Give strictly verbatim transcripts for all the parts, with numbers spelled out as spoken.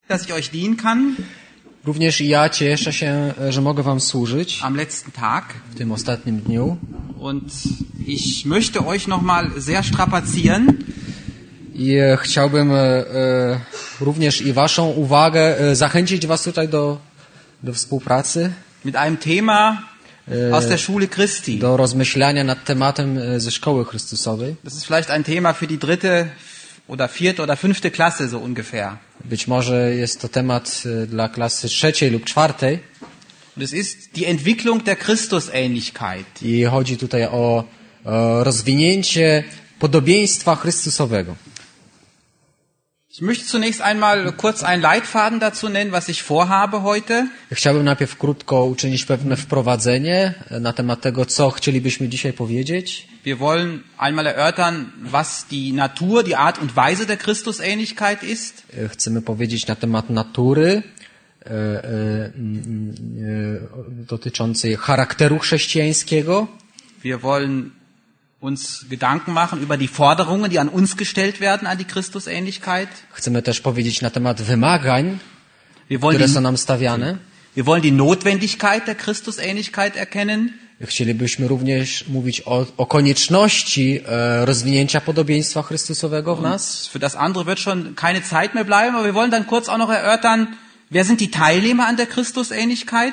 dass ich euch dienen kann. Również i ja cieszę się, że mogę wam służyć Am letzten Tag. w tym ostatnim dniu. Und ich möchte euch nochmal sehr strapazieren. I chciałbym e, również i waszą uwagę e, zachęcić was tutaj do, do współpracy. Mit einem Thema aus der Schule Christi. Do rozmyślania nad tematem ze Szkoły Chrystusowej. Das ist vielleicht ein Thema für die dritte oder vierte oder fünfte Klasse so ungefähr. Być może jest to temat dla klasy trzeciej lub czwartej. Und es ist die Entwicklung der Christusähnlichkeit. I chodzi tutaj o, o rozwinięcie podobieństwa Chrystusowego. Ich möchte zunächst einmal kurz einen Leitfaden dazu nennen, was ich vorhabe heute. Chciałbym najpierw krótko uczynić pewne wprowadzenie na temat tego, co chcielibyśmy dzisiaj powiedzieć. Wir wollen einmal erörtern, was die Natur, die Art und Weise der Christusähnlichkeit ist. Chcemy powiedzieć na temat natury e, e, e, dotyczącej charakteru chrześcijańskiego. Wir wollen uns Gedanken machen über die Forderungen, die an uns gestellt werden, an die Christusähnlichkeit. Chcemy też powiedzieć na temat wymagań, wir wollen które die, są nam stawiane. Wir wollen die Notwendigkeit der Christusähnlichkeit erkennen. Chcielibyśmy również mówić o, o konieczności e, rozwinięcia podobieństwa Chrystusowego w nas. Für das andere wird schon keine Zeit mehr bleiben, aber wir wollen dann kurz auch noch erörtern, wer sind die Teilnehmer an der Christusähnlichkeit?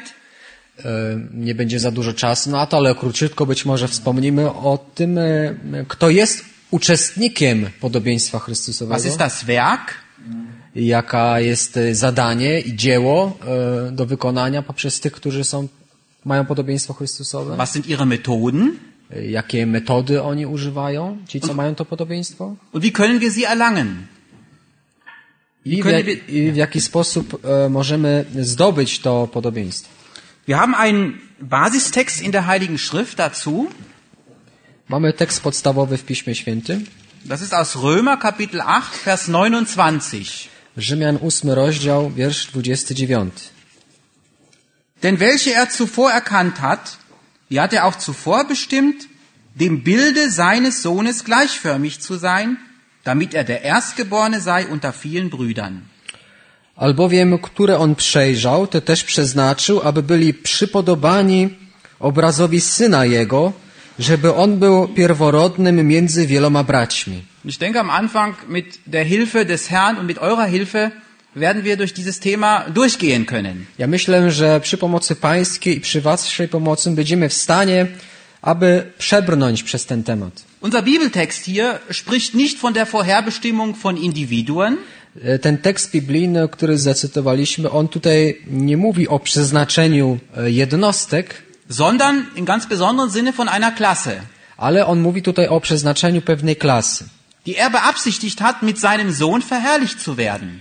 Nie będzie za dużo czasu na to, ale króciutko być może wspomnimy o tym, kto jest uczestnikiem podobieństwa Chrystusowego. Was ist das Werk? Jaka jest zadanie i dzieło do wykonania poprzez tych, którzy są, mają podobieństwo Chrystusowe. Was sind ihre Methoden? Jakie metody oni używają, ci co mają to podobieństwo. Und wie können wir sie erlangen? I w, i w jaki sposób możemy zdobyć to podobieństwo. Wir haben einen Basistext in der Heiligen Schrift dazu. Mamy tekst podstawowy w Piśmie Świętym. Das ist aus Römer Kapitel acht, Vers neunundzwanzig. Rzymian ósmy rozdział, wiersz dwudziesty dziewiąty. Denn welche er zuvor erkannt hat, die hat er auch zuvor bestimmt, dem Bilde seines Sohnes gleichförmig zu sein, damit er der Erstgeborene sei unter vielen Brüdern. Albowiem, które on przejrzał, te też przeznaczył, aby byli przypodobani obrazowi Syna Jego, żeby on był pierworodnym między wieloma braćmi. Ich denke, am Anfang mit der Hilfe des Herrn und mit eurer Hilfe werden wir durch dieses Thema durchgehen können. Ja myślę, że przy pomocy Pańskiej i przy waszej pomocy będziemy w stanie, aby przebrnąć przez ten temat. Unser Bibeltext hier spricht nicht von der Vorherbestimmung von Individuen. Ten tekst biblijny, który zacytowaliśmy, on tutaj nie mówi o przeznaczeniu jednostek, sondern in ganz besonderen Sinne von einer Klasse. Ale on mówi tutaj o przeznaczeniu pewnej klasy, die er beabsichtigt hat, mit seinem Sohn verherrlicht zu werden.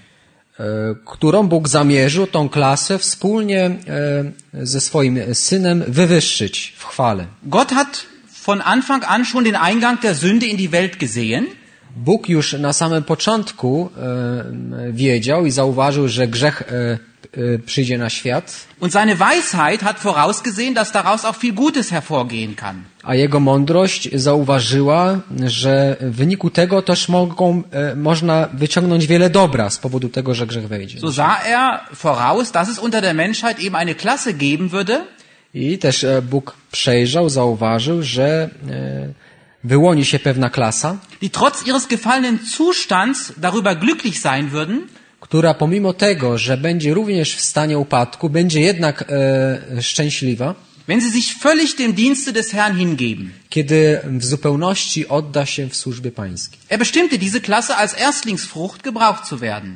Którą Bóg zamierzył tą klasę wspólnie ze swoim Synem wywyższyć w chwale. Gott hat von Anfang an schon den Eingang der Sünde in die Welt gesehen. Bóg już na samym początku e, wiedział i zauważył, że grzech e, e, przyjdzie na świat. Und seine Weisheit hat vorausgesehen, dass daraus auch viel Gutes hervorgehen kann. A jego mądrość zauważyła, że w wyniku tego też mogą, e, można wyciągnąć wiele dobra z powodu tego, że grzech wejdzie. So sah er voraus, dass es unter der Menschheit eben eine Klasse geben würde. I też e, Bóg przejrzał, zauważył, że e, wyłoni się pewna klasa, die trotz ihres gefallenen Zustands darüber glücklich sein würden, która pomimo tego, że będzie również w stanie upadku, będzie jednak e, szczęśliwa, wenn sie sich völlig dem Dienste des Herrn hingeben. Kiedy w zupełności odda się w służbie pańskiej. Er bestimmte diese Klasse als Erstlingsfrucht gebraucht zu werden.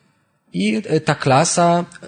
I ta klasa e,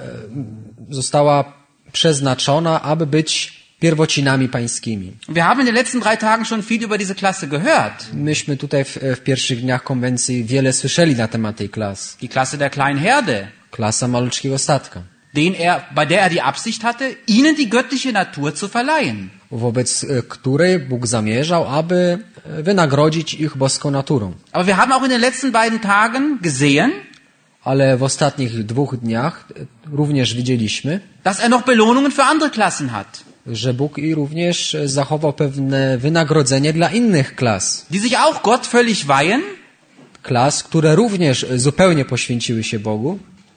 została przeznaczona, aby być pierwocinami pańskimi. Wir haben in den letzten drei Tagen schon viel über diese Klasse gehört. Myśmy tutaj w, w pierwszych dniach konwencji wiele słyszeli na temat tej klasy. Die Klasse der kleinen Herde. Klasa malutkiego statka. Den er, bei der er die Absicht hatte, ihnen die göttliche Natur zu verleihen. Wobec której Bóg zamierzał, aby wynagrodzić ich boską naturą. Aber wir haben auch in den letzten beiden Tagen gesehen, ale w ostatnich dwóch dniach również widzieliśmy, dass er noch Belohnungen für andere Klassen hat. Że Bóg i również zachował pewne wynagrodzenie dla innych klas. Die sich auch Gott völlig weihen. Klas, które również zupełnie poświęciły się Bogu.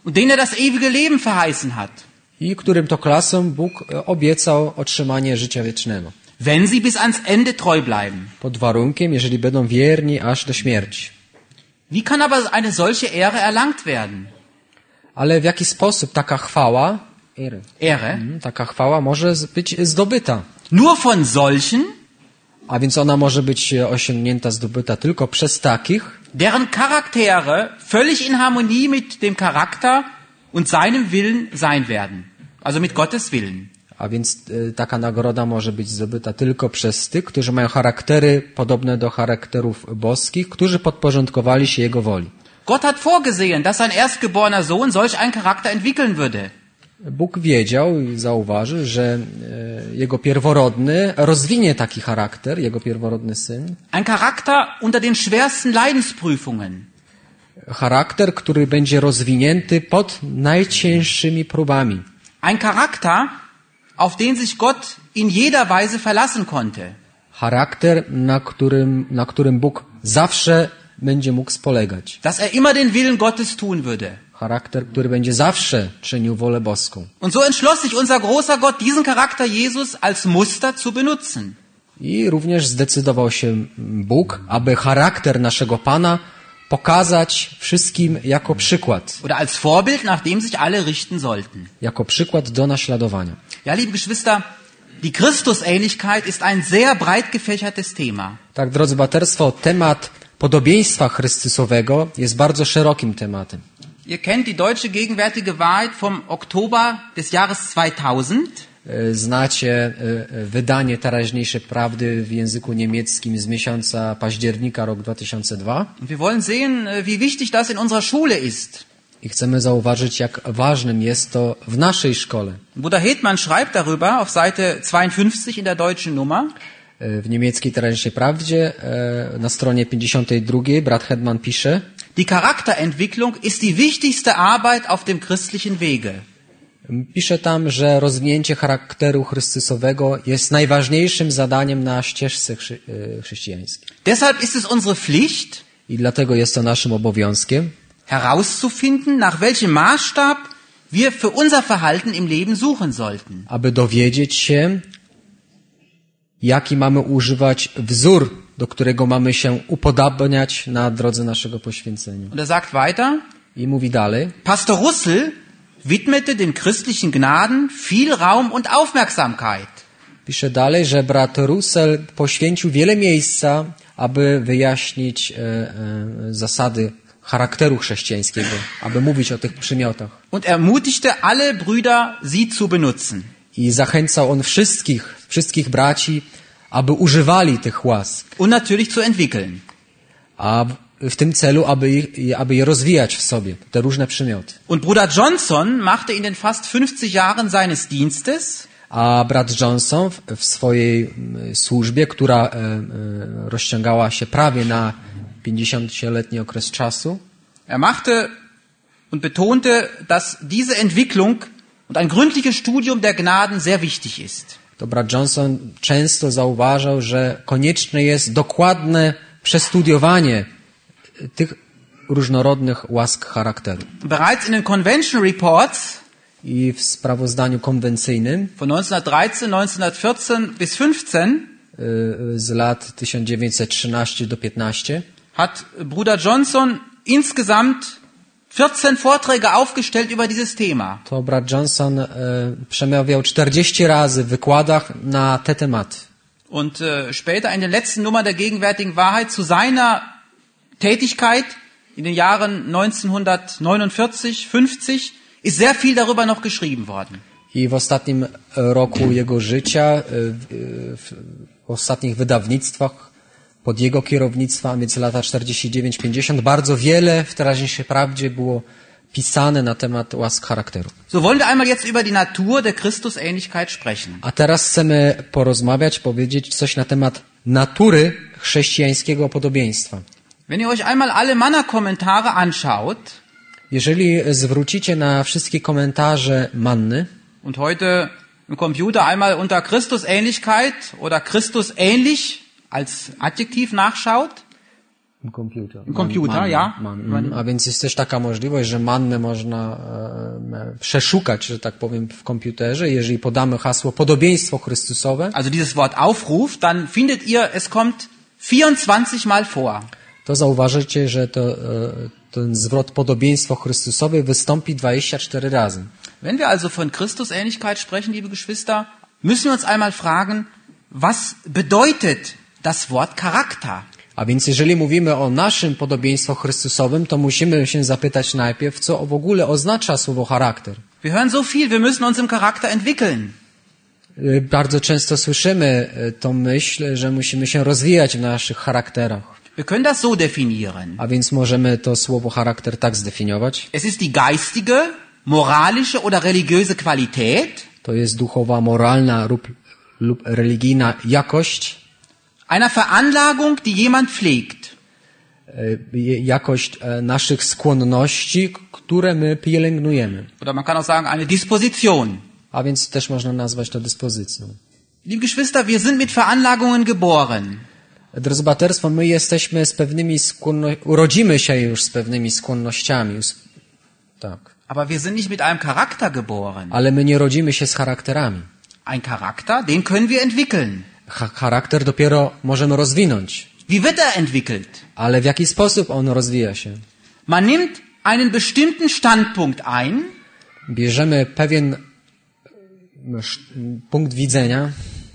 und denen er das ewige Leben verheißen hat, i którym to klasom Bóg obiecał otrzymanie życia wiecznego. wenn sie bis ans Ende treu bleiben. Pod warunkiem, jeżeli będą wierni aż do śmierci. Wie kann aber eine solche Ehre erlangt werden? Ale w jaki sposób taka chwała, Ehre? taka chwała może być zdobyta? Nur von solchen, A więc ona może być osiągnięta, zdobyta tylko przez takich, deren Charaktere völlig in Harmonie mit dem Charakter und seinem Willen sein werden. Also mit Gottes Willen. a więc y, taka nagroda może być zdobyta tylko przez tych, którzy mają charaktery podobne do charakterów boskich, którzy podporządkowali się Jego woli. Gott hat vorgesehen, dass sein erstgeborener Sohn solch einen Charakter entwickeln würde. Bóg wiedział i zauważył, że y, Jego pierworodny rozwinie taki charakter, Jego pierworodny syn. Ein Charakter unter den schwersten Leidensprüfungen. Charakter, który będzie rozwinięty pod najcięższymi próbami. Ein Charakter, auf den sich Gott in jeder Weise verlassen konnte. Charakter, na którym, na którym Bóg zawsze będzie mógł spolegać. Dass er immer den Willen Gottes tun würde. Charakter, który będzie zawsze czynił wolę boską. Und so entschloss sich unser großer Gott, diesen Charakter Jesus als Muster zu benutzen. I również zdecydował się Bóg, aby charakter naszego Pana pokazać wszystkim jako przykład. Oder als Vorbild, nach dem sich alle richten sollten. Jako przykład do naśladowania. Ja, liebe Geschwister, die Christusähnlichkeit ist ein sehr breit gefächertes Thema. Tak, drodzy braterstwo, temat podobieństwa Chrystusowego jest bardzo szerokim tematem. Ihr kennt die deutsche gegenwärtige Wahrheit vom Oktober des Jahres zweitausend. Znacie wydanie teraźniejszej prawdy w języku niemieckim z miesiąca października rok dwa tysiące drugi. Wir wollen sehen, wie wichtig das in unserer Schule ist. I chcemy zauważyć, jak ważnym jest to w naszej szkole. Bruder Hetman schreibt darüber auf Seite zweiundfünfzig in der deutschen Nummer. W niemieckiej teraźniejszej prawdzie na stronie pięćdziesiątej drugiej brat Hetman pisze: Die Charakterentwicklung ist die wichtigste Arbeit auf dem christlichen Wege. Pisze tam, że rozwinięcie charakteru Chrystusowego jest najważniejszym zadaniem na ścieżce chrzy- chrześcijańskiej. Deshalb ist es unsere Pflicht, I dlatego jest to naszym obowiązkiem, herauszufinden, nach welchem Maßstab wir für unser Verhalten im Leben suchen sollten. aby dowiedzieć się, jaki mamy używać wzór, do którego mamy się upodabniać na drodze naszego poświęcenia. Und er sagt weiter, I mówi dalej: Pastor Russell widmete den christlichen Gnaden viel Raum und Aufmerksamkeit. Pisze dalej, że brat Russell poświęcił wiele miejsca, aby wyjaśnić e, e, zasady charakteru chrześcijańskiego, aby mówić o tych przymiotach. Und ermutigte alle Brüder, sie zu benutzen. I zachęcał on wszystkich, wszystkich braci, aby używali tych łask, Und natürlich zu entwickeln. a w, w tym celu, aby, ich, aby je rozwijać w sobie, te różne przymioty. Und Bruder Johnson machte in den fast fünfzig Jahren seines Dienstes A brat Johnson w, w swojej mm, służbie, która e, e, rozciągała się prawie na pięćdziesięcioletni okres czasu, Er machte und betonte, dass diese Entwicklung und ein gründliches Studium der Gnaden sehr wichtig ist. to brat Johnson często zauważał, że konieczne jest dokładne przestudiowanie tych różnorodnych łask charakteru. Bereits in den Convention Reports I w sprawozdaniu konwencyjnym von neunzehnhundertdreizehn, neunzehnhundertvierzehn bis fünfzehn y, z lat tysiąc dziewięćset trzynaście do piętnaście hat Bruder Johnson insgesamt vierzehn Vorträge aufgestellt über dieses Thema. to brat Johnson y, przemawiał czterdzieści razy w wykładach na te tematy. Und äh, später in den letzten Nummern der gegenwärtigen Wahrheit zu seiner Tätigkeit in den Jahren neunzehnhundertneunundvierzig, fünfzig ist sehr viel darüber noch geschrieben worden. I w ostatnim roku jego życia, y, y, w, w ostatnich wydawnictwach pod jego kierownictwa, a więc lata czterdzieści dziewięć pięćdziesiąt, bardzo wiele w teraźniejszej prawdzie było pisane na temat łask charakteru. So wollen wir einmal jetzt über die Natur der Christusähnlichkeit sprechen. A teraz chcemy porozmawiać, powiedzieć coś na temat natury chrześcijańskiego podobieństwa. Wenn ihr euch einmal alle Manna-Kommentare anschaut Jeżeli zwrócicie na wszystkie komentarze Manny und heute im Computer einmal unter Christusähnlichkeit oder Christusähnlich als Adjektiv nachschaut, Komputer. Komputer, Man, ja. Man, man. A więc jest też taka możliwość, że mannę można e, przeszukać, że tak powiem, w komputerze. Jeżeli podamy hasło podobieństwo Chrystusowe, Also dieses Wort Aufruf, dann findet ihr, es kommt vierundzwanzig Mal vor. to zauważycie, że to, e, ten zwrot podobieństwo Chrystusowe wystąpi dwadzieścia cztery razy. Wenn wir also von Christusähnlichkeit sprechen, liebe Geschwister, müssen wir uns einmal fragen, was bedeutet das Wort Charakter? A więc jeżeli mówimy o naszym podobieństwo Chrystusowym, to musimy się zapytać najpierw, co w ogóle oznacza słowo charakter. Wir hören so viel, wir müssen uns im Charakter entwickeln. Bardzo często słyszymy tą myśl, że musimy się rozwijać w naszych charakterach. Wir können das so definieren. A więc możemy to słowo charakter tak zdefiniować. Es ist die geistige, moralische oder religiöse Qualität, To jest duchowa, moralna lub, lub religijna jakość, einer Veranlagung, die jemand pflegt. e, jakość e, naszych skłonności, k- które my pielęgnujemy. Oder man kann auch sagen, eine Disposition. A więc też można nazwać to dyspozycją. Liebe Geschwister, wir sind mit Veranlagungen geboren. Drodzy braterstwo, my jesteśmy z pewnymi skłonnościami, urodzimy się już z pewnymi skłonnościami. Us- Tak. Aber wir sind nicht mit einem Charakter geboren. Ale my nie rodzimy się z charakterami. Ein Charakter, den können wir entwickeln. Ha- charakter dopiero możemy rozwinąć. Wie wird er entwickelt? Ale w jaki sposób on rozwija się? Man nimmt einen bestimmten Standpunkt ein, Bierzemy pewien m, sz- m, punkt widzenia,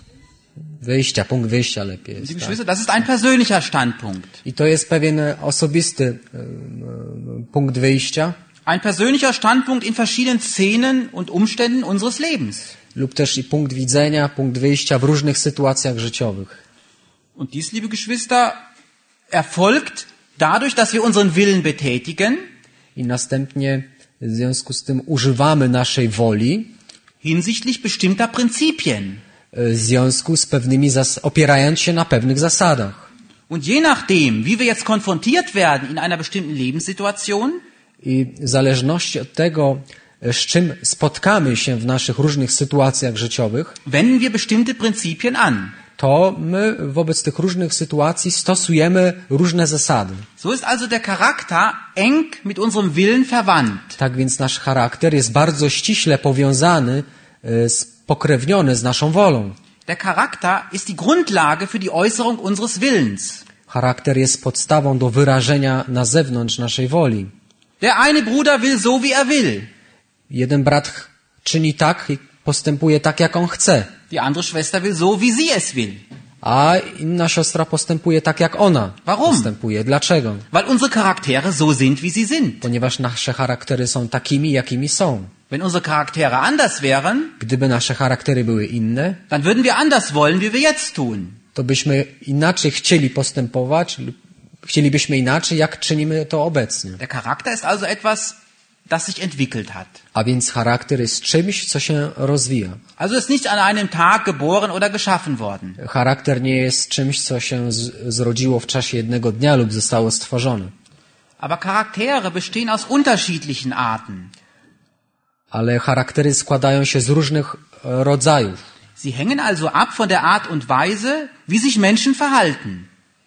wyjścia, punkt wyjścia lepiej liebe jest. Tak? Geschwister, das ist ein persönlicher Standpunkt. I to jest pewien osobisty em, em, punkt wyjścia Ein persönlicher Standpunkt in verschiedenen Szenen und Umständen unseres Lebens. lub też i punkt widzenia, punkt wyjścia w różnych sytuacjach życiowych. Und dies, liebe Geschwister, erfolgt dadurch, dass wir unseren Willen betätigen, I następnie w związku z tym używamy naszej woli hinsichtlich bestimmter Prinzipien. w związku z pewnymi, zas- opierając się na pewnych zasadach. Und je nachdem, wie wir jetzt konfrontiert werden in einer bestimmten Lebenssituation, I w zależności od tego, z czym spotkamy się w naszych różnych sytuacjach życiowych, wenden wir bestimmte Prinzipien an. to my wobec tych różnych sytuacji stosujemy różne zasady. So ist also der Charakter eng mit unserem Willen verwandt. Tak więc nasz charakter jest bardzo ściśle powiązany, e, spokrewniony z naszą wolą. Der Charakter ist die Grundlage für die Äußerung unseres Willens. Charakter jest podstawą do wyrażenia na zewnątrz naszej woli. Der eine Bruder will so, wie er will. Jeden brat ch- czyni tak i postępuje tak, jak on chce, Die andere Schwester will so, wie sie es will. a inna siostra postępuje tak, jak ona Warum? postępuje. Dlaczego? Weil unsere Charaktere so sind, wie sie sind. Ponieważ nasze charaktery są takimi, jakimi są. Wenn unsere Charaktere anders wären, Gdyby nasze charaktery były inne, dann würden wir anders wollen, wie wir jetzt tun. to byśmy inaczej chcieli postępować, lub chcielibyśmy inaczej, jak czynimy to obecnie. Der Charakter ist also etwas, das sich entwickelt hat. A więc charakter jest czymś, co się rozwija. Also ist nicht an einem Tag geboren oder geschaffen worden. Charakter nie jest czymś, co się z- zrodziło w czasie jednego dnia lub zostało stworzone. Aber Charaktere bestehen aus unterschiedlichen Arten. Ale charaktery składają się z różnych e, rodzajów. Sie hängen also ab von der Art und Weise, wie sich Menschen verhalten.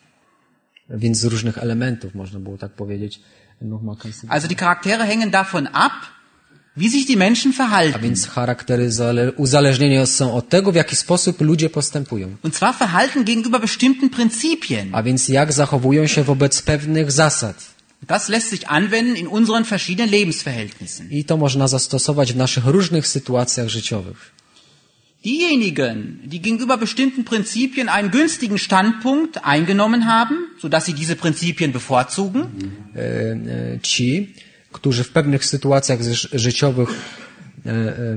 Więc z różnych elementów, można było tak powiedzieć. Nochmal kannst du- Also die Charaktere hängen davon ab, wie sich die Menschen A verhalten. więc charaktery zale- uzależnione są od tego, w jaki sposób ludzie postępują. Und zwar verhalten gegenüber bestimmten Prinzipien. A więc jak zachowują się wobec pewnych zasad. Das lässt sich anwenden in unseren verschiedenen Lebensverhältnissen. I to można zastosować w naszych różnych sytuacjach życiowych. Diejenigen, die gegenüber bestimmten Prinzipien einen günstigen Standpunkt eingenommen haben, sodass sie diese Prinzipien bevorzugen, E, e, Ci, którzy w pewnych sytuacjach ży- życiowych e, e, e,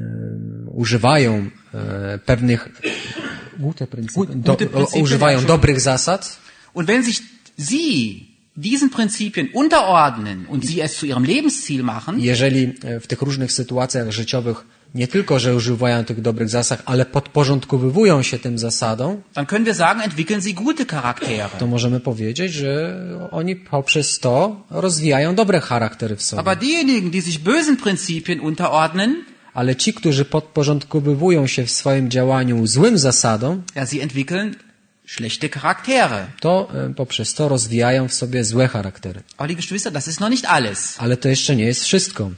używają e, pewnych gute Pryncypy, do, gute Prinzipien, używają ja, dobrych zasad, und wenn sich sie diesen Prinzipien unterordnen und sie es zu ihrem Lebensziel machen, jeżeli e, w tych różnych sytuacjach życiowych nie tylko, że używają tych dobrych zasad, ale podporządkowywują się tym zasadom, dann können wir sagen, entwickeln sie gute Charaktere. to możemy powiedzieć, że oni poprzez to rozwijają dobre charaktery w sobie. Aber diejenigen, die sich bösen Prinzipien unterordnen, Ale ci, którzy podporządkowywują się w swoim działaniu złym zasadom, ja, sie entwickeln schlechte Charaktere. to e, poprzez to rozwijają w sobie złe charaktery. Aber liebe Geschwister, das ist noch nicht alles. Ale to jeszcze nie jest wszystko.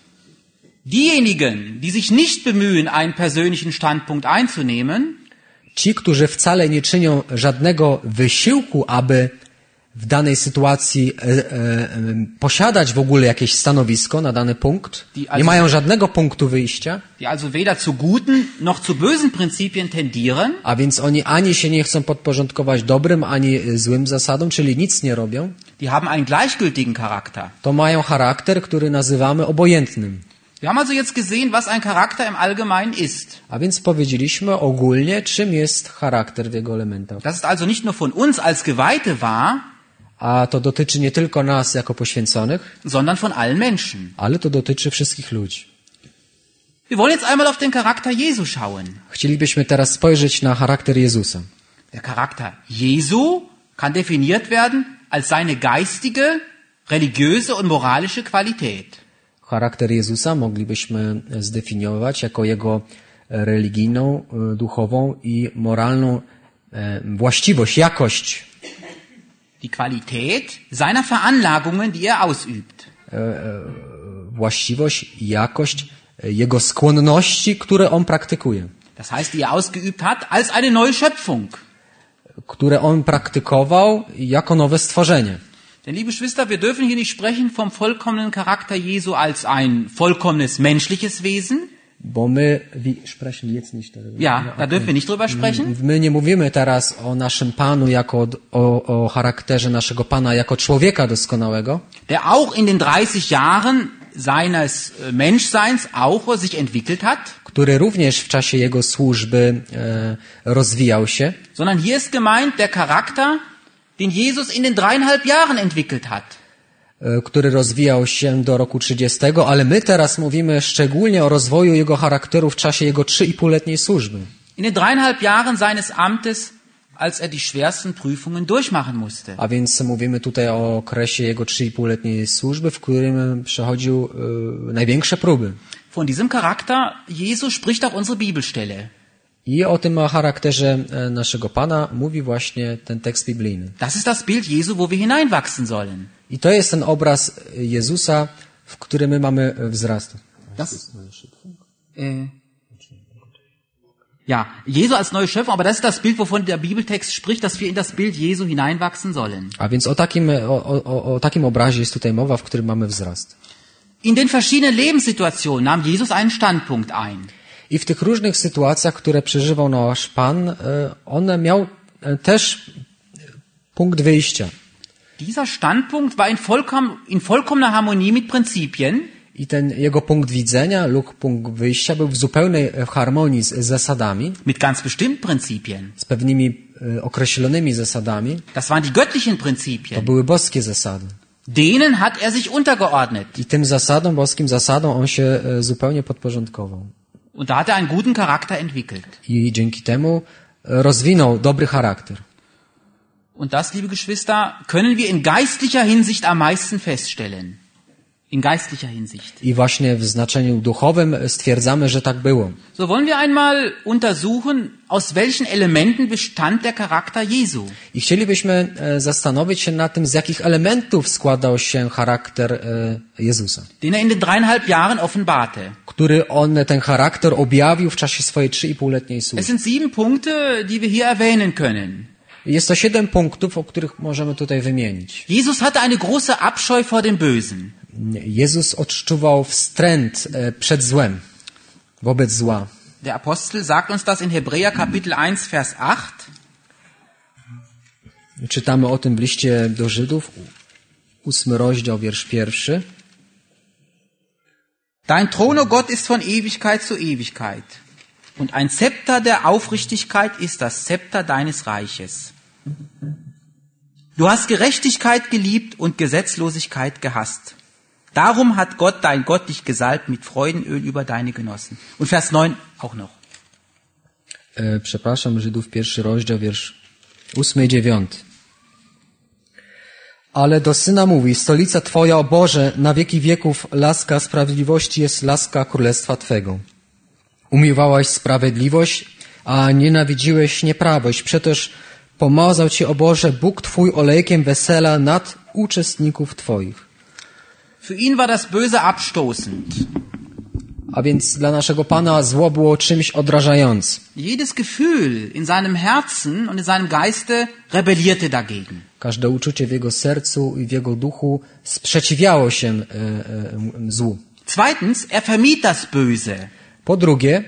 Diejenigen, die sich nicht bemühen, einen persönlichen Standpunkt einzunehmen, Ci, którzy wcale nie czynią żadnego wysiłku, aby w danej sytuacji e, e, e, posiadać w ogóle jakieś stanowisko na dany punkt, nie mają żadnego punktu wyjścia, die also weder zu guten noch zu bösen Prinzipien tendieren, a więc oni ani się nie chcą podporządkować dobrym, ani złym zasadom, czyli nic nie robią, die haben einen gleichgültigen Charakter. to mają charakter, który nazywamy obojętnym. Wir haben also jetzt gesehen, was ein Charakter im Allgemeinen ist. A więc powiedzieliśmy ogólnie, czym jest charakter w jego elementach. Das ist also nicht nur von uns als Geweihte wahr, A to dotyczy nie tylko nas jako poświęconych, sondern von allen Menschen. ale to dotyczy wszystkich ludzi. Wir wollen jetzt einmal auf den Charakter Jesu schauen. Chcielibyśmy teraz spojrzeć na charakter Jezusa. Der Charakter Jesu kann definiert werden als seine geistige, religiöse und moralische Qualität. Charakter Jezusa moglibyśmy zdefiniować jako jego religijną, duchową i moralną właściwość, jakość. Die Qualität seiner Veranlagungen, die er ausübt. Właściwość, jakość jego skłonności, które on praktykuje. Das heißt, die er ausgeübt hat als eine neue Schöpfung. Które on praktykował jako nowe stworzenie. Denn, liebe Geschwister, wir dürfen hier nicht sprechen vom vollkommenen Charakter Jesu als ein vollkommenes menschliches Wesen. Bo my, wie sprechen jetzt nicht darüber. Ja, da dürfen wir nicht drüber sprechen. My nie mówimy teraz o naszym Panu jako o, o charakterze naszego Pana jako człowieka doskonałego, Der auch in den dreißig Jahren seines Menschseins auch sich entwickelt hat. który również w czasie jego służby e, rozwijał się, Sondern hier ist gemeint der Charakter, den Jesus in den dreieinhalb Jahren entwickelt hat. e, który rozwijał się do roku trzydziestego, ale my teraz mówimy szczególnie o rozwoju jego charakteru w czasie jego trzy i półletniej służby. In den dreieinhalb Jahren seines Amtes, als er die schwersten Prüfungen durchmachen musste. A więc mówimy tutaj o okresie jego trzy i półletniej służby, w którym przechodził e, największe próby. Von diesem Charakter Jesu spricht auch unsere Bibelstelle. I o tym charakterze e, naszego Pana mówi właśnie ten tekst biblijny. Das ist das Bild Jesu, wo wir hineinwachsen sollen. I to jest ten obraz Jezusa, w którym my mamy wzrast. Das, äh, ja, Jesu als neue Schöpfung, aber das ist das Bild, wovon der Bibeltext spricht, dass wir in das Bild Jesu hineinwachsen sollen. A więc o takim, o, o, o takim obrazie jest tutaj mowa, w którym mamy wzrast. In den verschiedenen Lebenssituationen nahm Jesus einen Standpunkt ein. I w tych różnych sytuacjach, które przeżywał nasz Pan, on miał też punkt wyjścia. Dieser Standpunkt war in, vollkommen, in vollkommener Harmonie mit Prinzipien, I ten jego punkt widzenia lub punkt wyjścia był w zupełnej harmonii z zasadami, mit ganz bestimmten Prinzipien. z pewnymi e, określonymi zasadami. Das waren die göttlichen To Prinzipien. były boskie zasady. Denen hat er sich untergeordnet. I tym zasadom, boskim zasadom on się e, zupełnie podporządkował. Und da hat er einen guten Charakter entwickelt. I dzięki temu e, rozwinął dobry charakter. Und das, liebe Geschwister, können wir in geistlicher Hinsicht am meisten feststellen. In geistlicher Hinsicht. I właśnie w znaczeniu duchowym stwierdzamy, że tak było. So wollen wir einmal untersuchen, aus welchen Elementen bestand der Charakter Jesu. I chcielibyśmy e, zastanowić się nad tym, z jakich elementów składał się charakter e, Jezusa, Den er in den dreieinhalb Jahren offenbarte. który on ten charakter objawił w czasie swojej trzy i półletniej Es służby. sind sieben Punkte, die wir hier erwähnen können. Jest to siedem punktów, o których możemy tutaj wymienić. Jesus hatte eine große Abscheu vor dem Bösen. Jezus odczuwał wstręt e, przed złem, wobec zła. Der Apostel sagt uns das in Hebräer Kapitel eins, Vers acht. Czytamy o tym w liście do Żydów, ósmy rozdział, wiersz pierwszy. Dein Thron, o Gott, ist von Ewigkeit zu Ewigkeit. Und ein Zepter der Aufrichtigkeit ist das Zepter deines Reiches. Du hast Gerechtigkeit geliebt und Gesetzlosigkeit gehasst. Darum hat Gott, dein Gott, dich gesalbt mit Freudenöl über deine Genossen. Und Vers neun auch noch. E, przepraszam, Żydów, pierwszy rozdział, wiersz ósmy i dziewiąty. Ale do Syna mówi, stolica Twoja, o Boże, na wieki wieków laska sprawiedliwości jest laska królestwa Twego. Umiłowałaś sprawiedliwość, a nienawidziłeś nieprawość. Przetoż pomazał Cię, o Boże, Bóg Twój olejkiem wesela nad uczestników Twoich. Für ihn war das Böse abstoßend. A więc dla naszego Pana zło było czymś odrażającym. Jedes Gefühl in seinem Herzen und in seinem Geiste rebellierte dagegen. Każde uczucie w jego sercu i w jego duchu sprzeciwiało się e, e, złu. Zweitens, er vermied das Böse. Po drugie,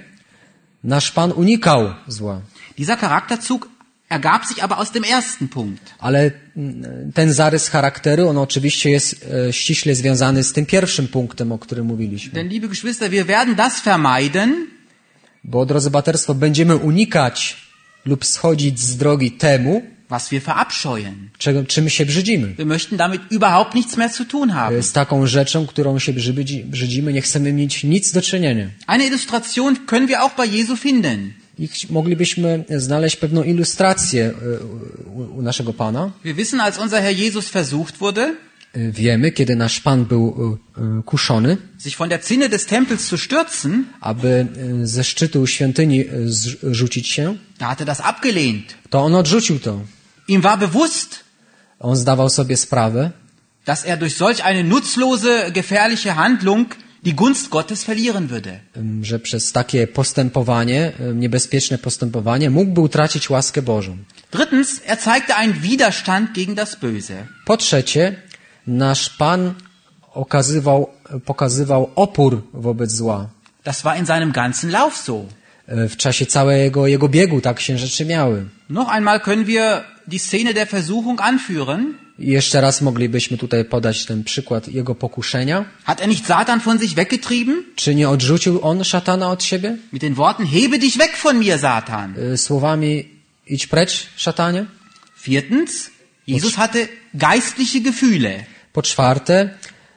nasz Pan unikał zła. Dieser Charakterzug ergab sich aber aus dem ersten Punkt. Ale ten zarys charakteru, on oczywiście jest e, ściśle związany z tym pierwszym punktem, o którym mówiliśmy. Denn, liebe Geschwister, wir werden das vermeiden, Bo, drodzy braterstwo, będziemy unikać lub schodzić z drogi temu, was wir verabscheuen. czego, czym się brzydzimy. Wir möchten damit überhaupt nichts mehr zu tun haben. Z taką rzeczą, którą się brzydzi, brzydzimy, nie chcemy mieć nic do czynienia. Eine Illustration können wir auch bei Jesu finden. I moglibyśmy znaleźć pewną ilustrację u, u naszego Pana. Wir wissen, als unser Herr Jesus versucht wurde, Wiemy, kiedy nasz Pan był kuszony, sich von der Zinne des Tempels zu stürzen, aby ze szczytu świątyni rzucić się, da hat er das abgelehnt. to on odrzucił to. Ihm war bewusst, On zdawał sobie sprawę, dass er durch solch eine nutzlose, gefährliche Handlung die Gunst Gottes verlieren würde. że przez takie postępowanie, niebezpieczne postępowanie, mógłby utracić łaskę Bożą. Drittens, er zeigte einen Widerstand gegen das Böse. Po trzecie, nasz Pan okazywał, pokazywał opór wobec zła. Das war in seinem ganzen Lauf so. W czasie całego jego biegu tak się rzeczy miały. Noch einmal können wir die Szene der Versuchung anführen. I jeszcze raz moglibyśmy tutaj podać ten przykład jego pokuszenia. Hat er nicht Satan von sich weggetrieben? Czy nie odrzucił on szatana od siebie? Mit den Worten, hebe dich weg von mir, Satan. Słowami, idź precz, szatanie. Viertens, Jesus hatte geistliche Gefühle. Po czwarte,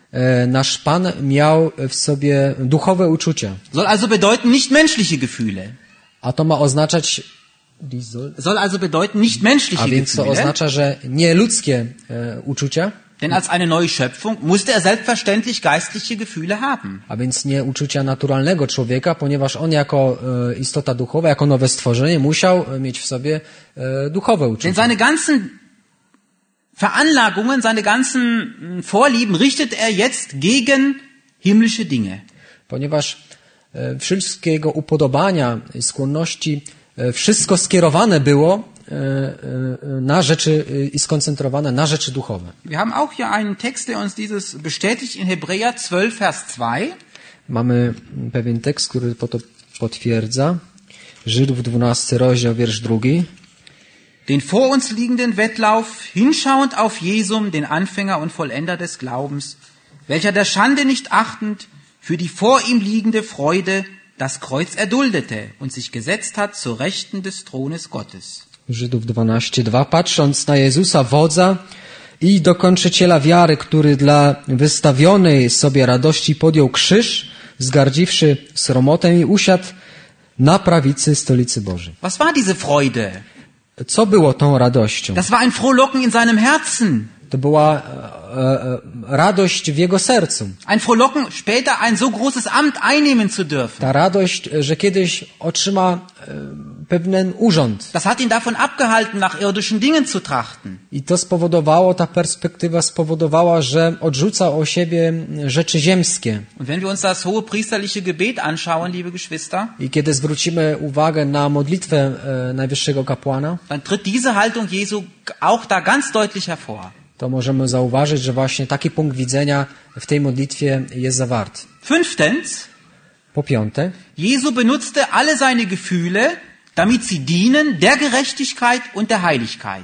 nasz Pan miał w sobie duchowe uczucia. Soll also bedeuten, nicht menschliche Gefühle. A to ma oznaczać, Soll also bedeuten, nicht menschliche a więc to Gefühle. oznacza, że nie ludzkie e, uczucia, Denn als eine neue Schöpfung musste er selbstverständlich geistliche Gefühle haben. a więc nie uczucia naturalnego człowieka, ponieważ on jako e, istota duchowa, jako nowe stworzenie musiał mieć w sobie e, duchowe Denn uczucia. seine ganzen Veranlagungen, seine ganzen Vorlieben richtet er jetzt gegen himmlische Dinge. Ponieważ e, wszystkie jego upodobania i skłonności, e, wszystko skierowane było e, e, na rzeczy e, i skoncentrowane na rzeczy duchowe. Wir haben auch hier einen Text, der uns dieses bestätigt in Hebräer zwölf, Vers zwei. Mamy pewien tekst, który to potwierdza. Żydów dwunasty rozdział, wiersz drugi. Den vor uns liegenden Wettlauf, hinschauend auf Jesum, den Anfänger und Vollender des Glaubens, welcher der Schande nicht achtend, für die vor ihm liegende Freude das Kreuz erduldete und sich gesetzt hat zur Rechten des Thrones Gottes. Żydów dwanaście dwa. Patrząc na Jezusa, wodza i dokończyciela wiary, który dla wystawionej sobie radości podjął krzyż, zgardziwszy sromotę i usiadł na prawicy stolicy Bożej. Was war diese Freude? Co było tą radością? Das war ein Frohlocken in seinem Herzen. To była e, e, radość w jego sercu. Ein Frohlocken, später ein so großes Amt einnehmen zu dürfen. Ta radość, że kiedyś otrzyma e, pewien urząd. Das hat ihn davon abgehalten, nach irdischen Dingen zu trachten. I to spowodowało, ta perspektywa spowodowała, że odrzuca o siebie rzeczy ziemskie. Und wenn wir uns das hohe priesterliche Gebet anschauen, liebe Geschwister, I kiedy zwrócimy uwagę na modlitwę e, najwyższego kapłana, dann tritt diese Haltung Jesu auch da ganz deutlich hervor. to możemy zauważyć, że właśnie taki punkt widzenia w tej modlitwie jest zawarty. Fünftens, Po piąte, Jesu benutzte alle seine Gefühle, damit sie dienen der Gerechtigkeit und der Heiligkeit.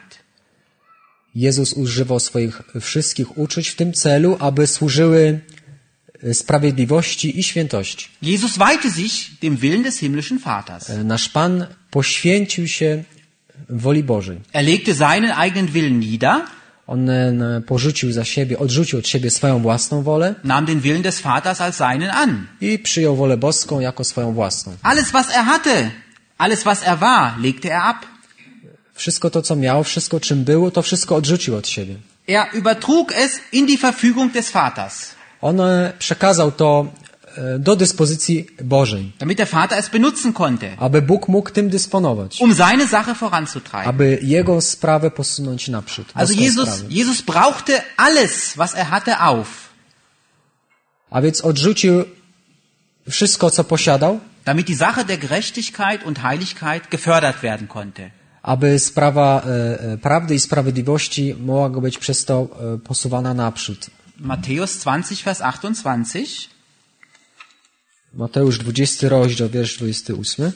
Jezus używał swoich wszystkich uczuć w tym celu, aby służyły sprawiedliwości i świętości. Jesus weihte sich dem Willen des himmlischen Vaters. Nasz Pan poświęcił się woli Bożej. Er legte seinen eigenen Willen nieder, On porzucił za siebie, odrzucił od siebie swoją własną wolę nahm den Willen des Vaters als seinen an. i przyjął wolę boską jako swoją własną. Alles, was er hatte, alles, was er war, legte er ab. Wszystko to, co miał, wszystko czym było, to wszystko odrzucił od siebie. Er übertrug es in die Verfügung des Vaters. On przekazał to e, do dyspozycji Bożej, damit der Vater es benutzen konnte, aby Bóg mógł tym dysponować, um seine Sache voranzutreiben. aby Jego sprawę posunąć naprzód. Also boską Jesus, sprawę. Jesus brauchte alles, was er hatte, auf, A więc odrzucił wszystko, co posiadał, damit die Sache der Gerechtigkeit und Heiligkeit gefördert werden konnte. aby sprawa e, e, prawdy i sprawiedliwości mogła być przez to e, posuwana naprzód. Matthäus zwanzig, Vers achtundzwanzig. Mateusz dwudziesty rozdział, wiersz dwudziesty ósmy.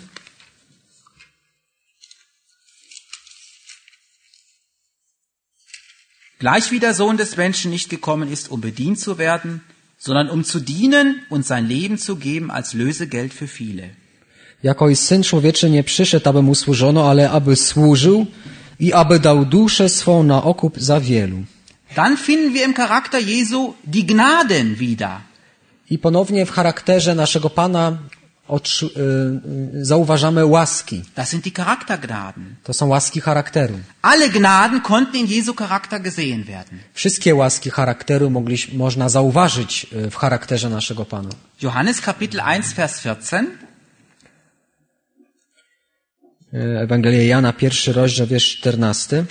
Gleich wie der Sohn des Menschen nicht gekommen ist, um bedient zu werden, sondern um zu dienen und sein Leben zu geben als Lösegeld für viele. Jako i Syn Człowieczy nie przyszedł, aby mu służono, ale aby służył i aby dał duszę swą na okup za wielu. Dann finden wir im Charakter Jesu die Gnaden wieder. I ponownie w charakterze naszego Pana odczu- y, y, zauważamy łaski. Das sind die Charaktergnaden. To są łaski charakteru. Alle Gnaden konnten in Jesu Charakter gesehen werden. Wszystkie łaski charakteru mogli, można zauważyć y, w charakterze naszego Pana. Johannes Kapitel eins, Vers vierzehn. Y, Ewangelia Jana, pierwszy rozdział, wiersz czternasty.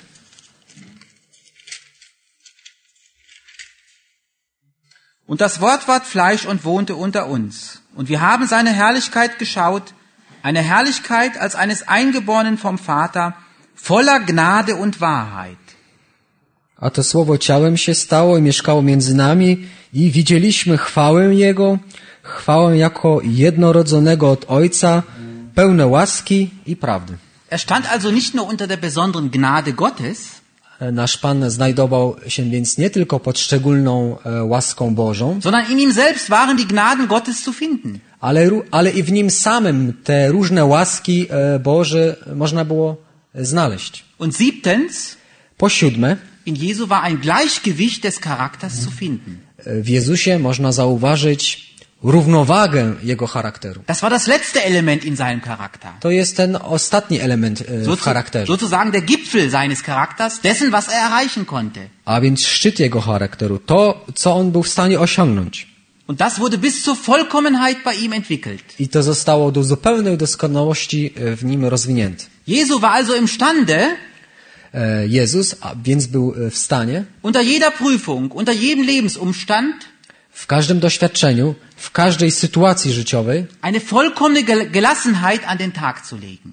Und das Wort ward Fleisch und wohnte unter uns. Und wir haben seine Herrlichkeit geschaut, eine Herrlichkeit als eines Eingeborenen vom Vater, voller Gnade und Wahrheit. A to słowo ciałem się stało i mieszkało między nami i widzieliśmy chwałę Jego, chwałę jako jednorodzonego od Ojca, pełne łaski i prawdy. Er stand also nicht nur unter der besonderen Gnade Gottes, Nasz Pan znajdował się więc nie tylko pod szczególną e, łaską Bożą, sondern in ihm selbst waren die Gnaden Gottes zu finden. ale, ró- ale i w Nim samym te różne łaski e, Boże można było znaleźć. Und siebtens, Po siódme, in Jesu war ein Gleichgewicht des Charakters zu finden. e, w Jezusie można zauważyć równowagę Jego charakteru. Das war das letzte Element in seinem Charakter. To jest ten ostatni element e, w Sozu- charakterze. sozusagen der Gipfel seines Charakters, dessen, was er erreichen konnte. A więc szczyt Jego charakteru, to, co On był w stanie osiągnąć. Und das wurde bis zur Vollkommenheit bei ihm entwickelt. I to zostało do zupełnej doskonałości e, w Nim rozwinięte. Jesu war also imstande, E, Jezus, a więc był e, w stanie unter jeder Prüfung, unter jedem Lebensumstand, w każdym doświadczeniu, w każdej sytuacji życiowej eine vollkommene Gel- Gelassenheit an den Tag zu legen.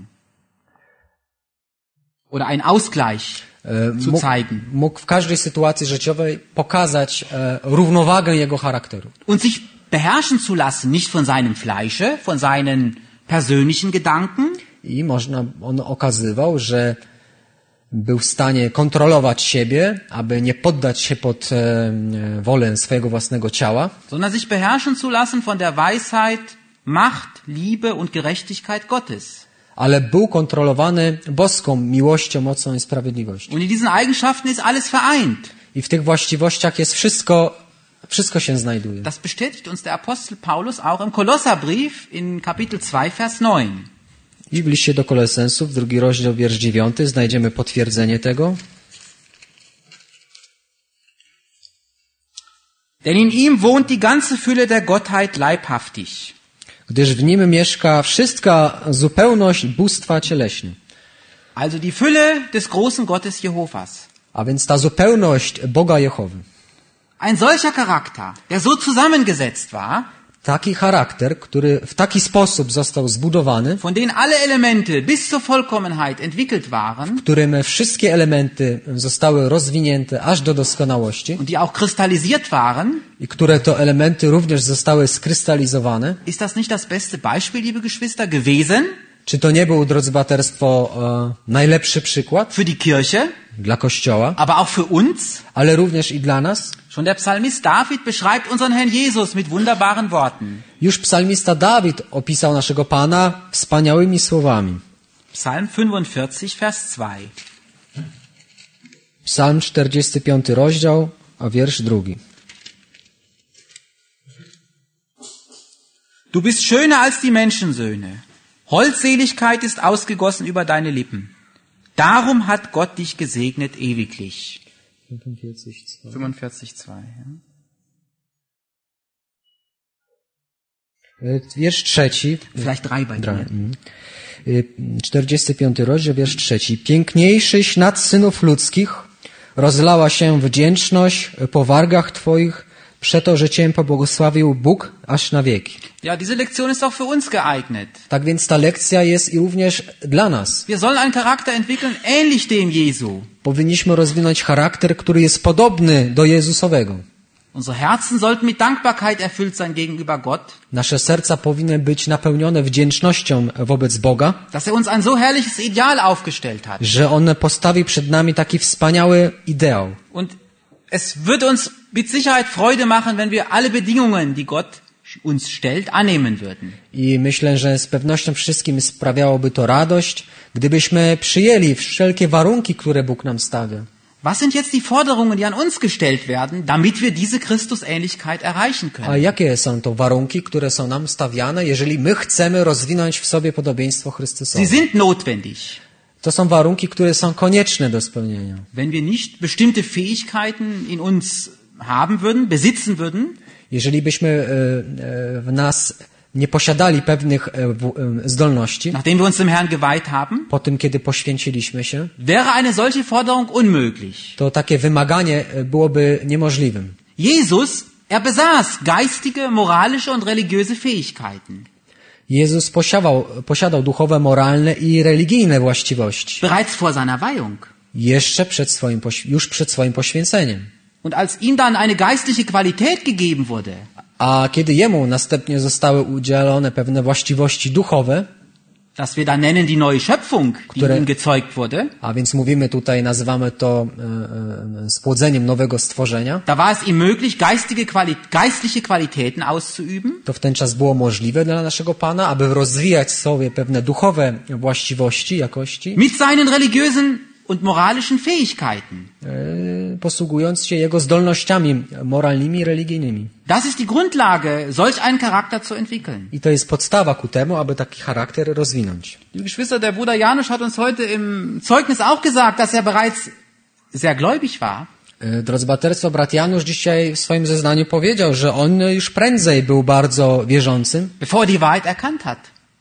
Oder einen Ausgleich e, zu mógł, zeigen. mógł w każdej sytuacji życiowej pokazać e, równowagę Jego charakteru. Und sich beherrschen zu lassen, nicht von seinem Fleische, von seinen persönlichen Gedanken, I można, on okazywał, że był w stanie kontrolować siebie, aby nie poddać się pod e, wolę swojego własnego ciała, sondern sich beherrschen zu lassen von der Weisheit, Macht, Liebe und Gerechtigkeit Gottes. ale był kontrolowany boską miłością, mocą i sprawiedliwością. Und in diesen Eigenschaften ist alles vereint. I w tych właściwościach jest wszystko, wszystko się znajduje. Das bestätigt uns der Apostel Paulus auch im Kolosserbrief in Kapitel zwei, Vers neun. I w liście do Kolosensów, drugi rozdział, wiersz dziewiąty, znajdziemy potwierdzenie tego. Denn in ihm wohnt die ganze Fülle der Gottheit leibhaftig. Gdyż w nim mieszka wszystka zupełność bóstwa cieleśnie. Also die Fülle des großen Gottes Jehovas. A więc ta zupełność Boga Jehowy. Ein solcher Charakter, der so zusammengesetzt war, Taki charakter, który w taki sposób został zbudowany, von denen alle Elemente bis zur Vollkommenheit entwickelt waren w którym wszystkie elementy zostały rozwinięte aż do doskonałości und die auch kristallisiert waren, i które to elementy również zostały skrystalizowane. ist das nicht das beste Beispiel, liebe Geschwister, gewesen Czy to nie był, drodzy braterstwo, e, najlepszy przykład für die Kirche, dla Kościoła, aber auch für uns? ale również i dla nas? Schon der Psalmist David beschreibt unseren Herrn Jesus mit wunderbaren Worten. Już psalmista Dawid opisał naszego Pana wspaniałymi słowami. Psalm fünfundvierzig, Vers zwei. Psalm czterdziesty piąty rozdział, a wiersz drugi. Du bist schöner als die Menschensöhne. Holdseligkeit ist ausgegossen über deine Lippen. Darum hat Gott dich gesegnet ewiglich. fünfundvierzig, zwei. Ja. Wiersz trzeci. Vielleicht drei bei dir. czterdziesty piąty rozdział, wiersz trzeci. Piękniejszyś nad synów ludzkich, rozlała się wdzięczność po wargach Twoich, przeto, że Cię pobłogosławił Bóg aż na wieki. Ja, diese Lektion ist auch für uns geeignet. Tak więc ta lekcja jest i również dla nas. Wir sollen einen Charakter entwickeln, ähnlich dem Jesu. Powinniśmy rozwinąć charakter, który jest podobny do Jezusowego. Unsere Herzen sollten mit Dankbarkeit erfüllt sein gegenüber Gott, Nasze serca powinny być napełnione wdzięcznością wobec Boga, dass er uns ein so herrliches Ideal aufgestellt hat. że On postawi przed nami taki wspaniały ideał. Und es wird uns mit Sicherheit Freude machen, wenn wir alle Bedingungen, die Gott uns stellt, annehmen würden. I myślę, że z pewnością wszystkim sprawiałoby to radość, gdybyśmy przyjęli wszelkie warunki, które Bóg nam stawia. Was sind jetzt die Forderungen, die an uns gestellt werden, damit wir diese Christusähnlichkeit erreichen A können? jakie są to warunki, które są nam stawiane, jeżeli my chcemy rozwinąć w sobie podobieństwo Chrystusowe? Sie sind notwendig. To są warunki, które są konieczne do spełnienia. Wenn wir nicht bestimmte Fähigkeiten in uns haben würden, besitzen würden, Jeżeli byśmy e, e, w nas nie posiadali pewnych e, w, e, zdolności, nachdem wir uns dem Herrn geweiht haben, po tym, kiedy poświęciliśmy się, wäre eine solche Forderung unmöglich. to takie wymaganie e, byłoby niemożliwym. Jesus, er besaß geistige, moralische und religiöse Fähigkeiten. Jezus posiadał, posiadał duchowe, moralne i religijne właściwości. Bereits vor seiner Weihung. Jeszcze przed swoim, poś- już przed swoim poświęceniem. Und als ihm dann eine geistliche Qualität gegeben wurde, A kiedy jemu następnie zostały udzielone pewne właściwości duchowe, das wir dann nennen die neue Schöpfung, die Które- in ihm gezeugt wurde, a więc mówimy tutaj, nazywamy to e, e, spłodzeniem nowego stworzenia, da war es ihm möglich, geistige Quali- geistliche Qualitäten auszuüben, to w ten czas było możliwe dla naszego Pana, aby rozwijać sobie pewne duchowe właściwości, jakości, mit seinen religiösen und moralischen Fähigkeiten. e, posługując się jego zdolnościami moralnymi i religijnymi. Das ist die Grundlage, solch einen Charakter zu entwickeln. I to jest podstawa ku temu, aby taki charakter rozwinąć. Liebe Geschwister, der Bruder Janusz hat uns heute im Zeugnis auch gesagt, dass er bereits sehr gläubig war. E, Drodzy braterstwo, brat Janusz dzisiaj w swoim zeznaniu powiedział, że on już prędzej był bardzo wierzącym Bevor er die Wahrheit erkannt hat.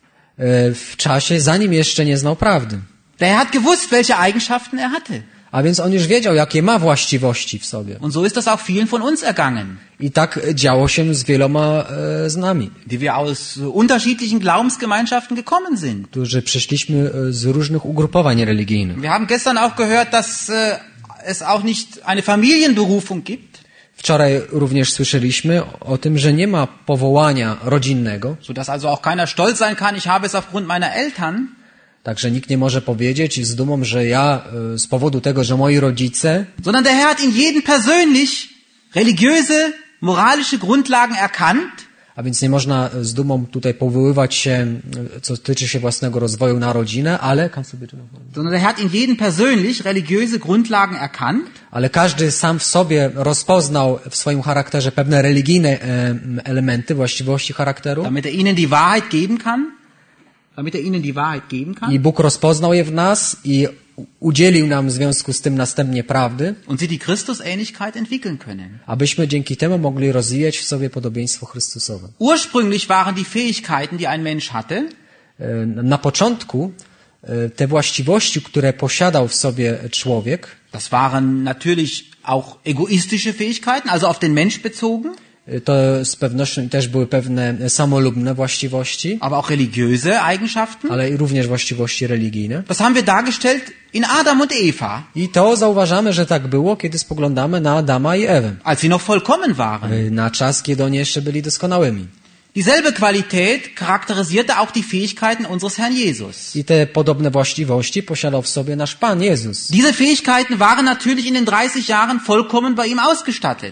e, w czasie, zanim jeszcze nie znał prawdy. Der Herr hat gewusst, welche Eigenschaften er hatte. A więc on już wiedział, jakie ma właściwości w sobie. Und so ist das auch vielen von uns ergangen, I tak działo się z wieloma e, z nami, die wir aus unterschiedlichen Glaubensgemeinschaften gekommen sind. którzy przyszliśmy e, z różnych ugrupowań religijnych. Wir haben gestern auch gehört, dass äh, es auch nicht eine Familienberufung gibt, Wczoraj również słyszeliśmy o tym, że nie ma powołania rodzinnego, sodass also auch keiner stolz sein kann, ich habe es aufgrund meiner Eltern, także nikt nie może powiedzieć z dumą, że ja e, z powodu tego, że moi rodzice, sondern der Herr hat in jedem persönlich religiöse, moralische Grundlagen erkannt, a więc nie można z dumą tutaj powoływać się, e, co tyczy się własnego rozwoju na rodzinę, ale sondern der Herr hat in jedem persönlich religiöse Grundlagen erkannt, ale każdy sam w sobie rozpoznał w swoim charakterze pewne religijne e, elementy, właściwości charakteru damit er ihnen die Wahrheit geben kann, damit er ihnen die Wahrheit geben kann i Bóg rozpoznał je w nas i udzielił nam w związku z tym następnie prawdy, und sie die Christusähnlichkeit entwickeln können. abyśmy dzięki temu mogli rozwijać w sobie podobieństwo Chrystusowe. Ursprünglich waren die Fähigkeiten, die ein Mensch hatte, E, Na początku e, te właściwości, które posiadał w sobie człowiek, das waren natürlich auch egoistische Fähigkeiten, also auf den Mensch bezogen, e, to z pewnością też były pewne samolubne właściwości, aber auch religiöse Eigenschaften. ale i również właściwości religijne. Das haben wir dargestellt in Adam und Eva, I to zauważamy, że tak było, kiedy spoglądamy na Adama i Ewę. als sie noch vollkommen waren. E, Na czas, kiedy oni jeszcze byli doskonałymi. Dieselbe Qualität charakterisierte auch die Fähigkeiten unseres Herrn Jesus. I te podobne właściwości posiadał w sobie nasz Pan Jezus. Diese Fähigkeiten waren natürlich in den dreißig Jahren vollkommen bei ihm ausgestattet.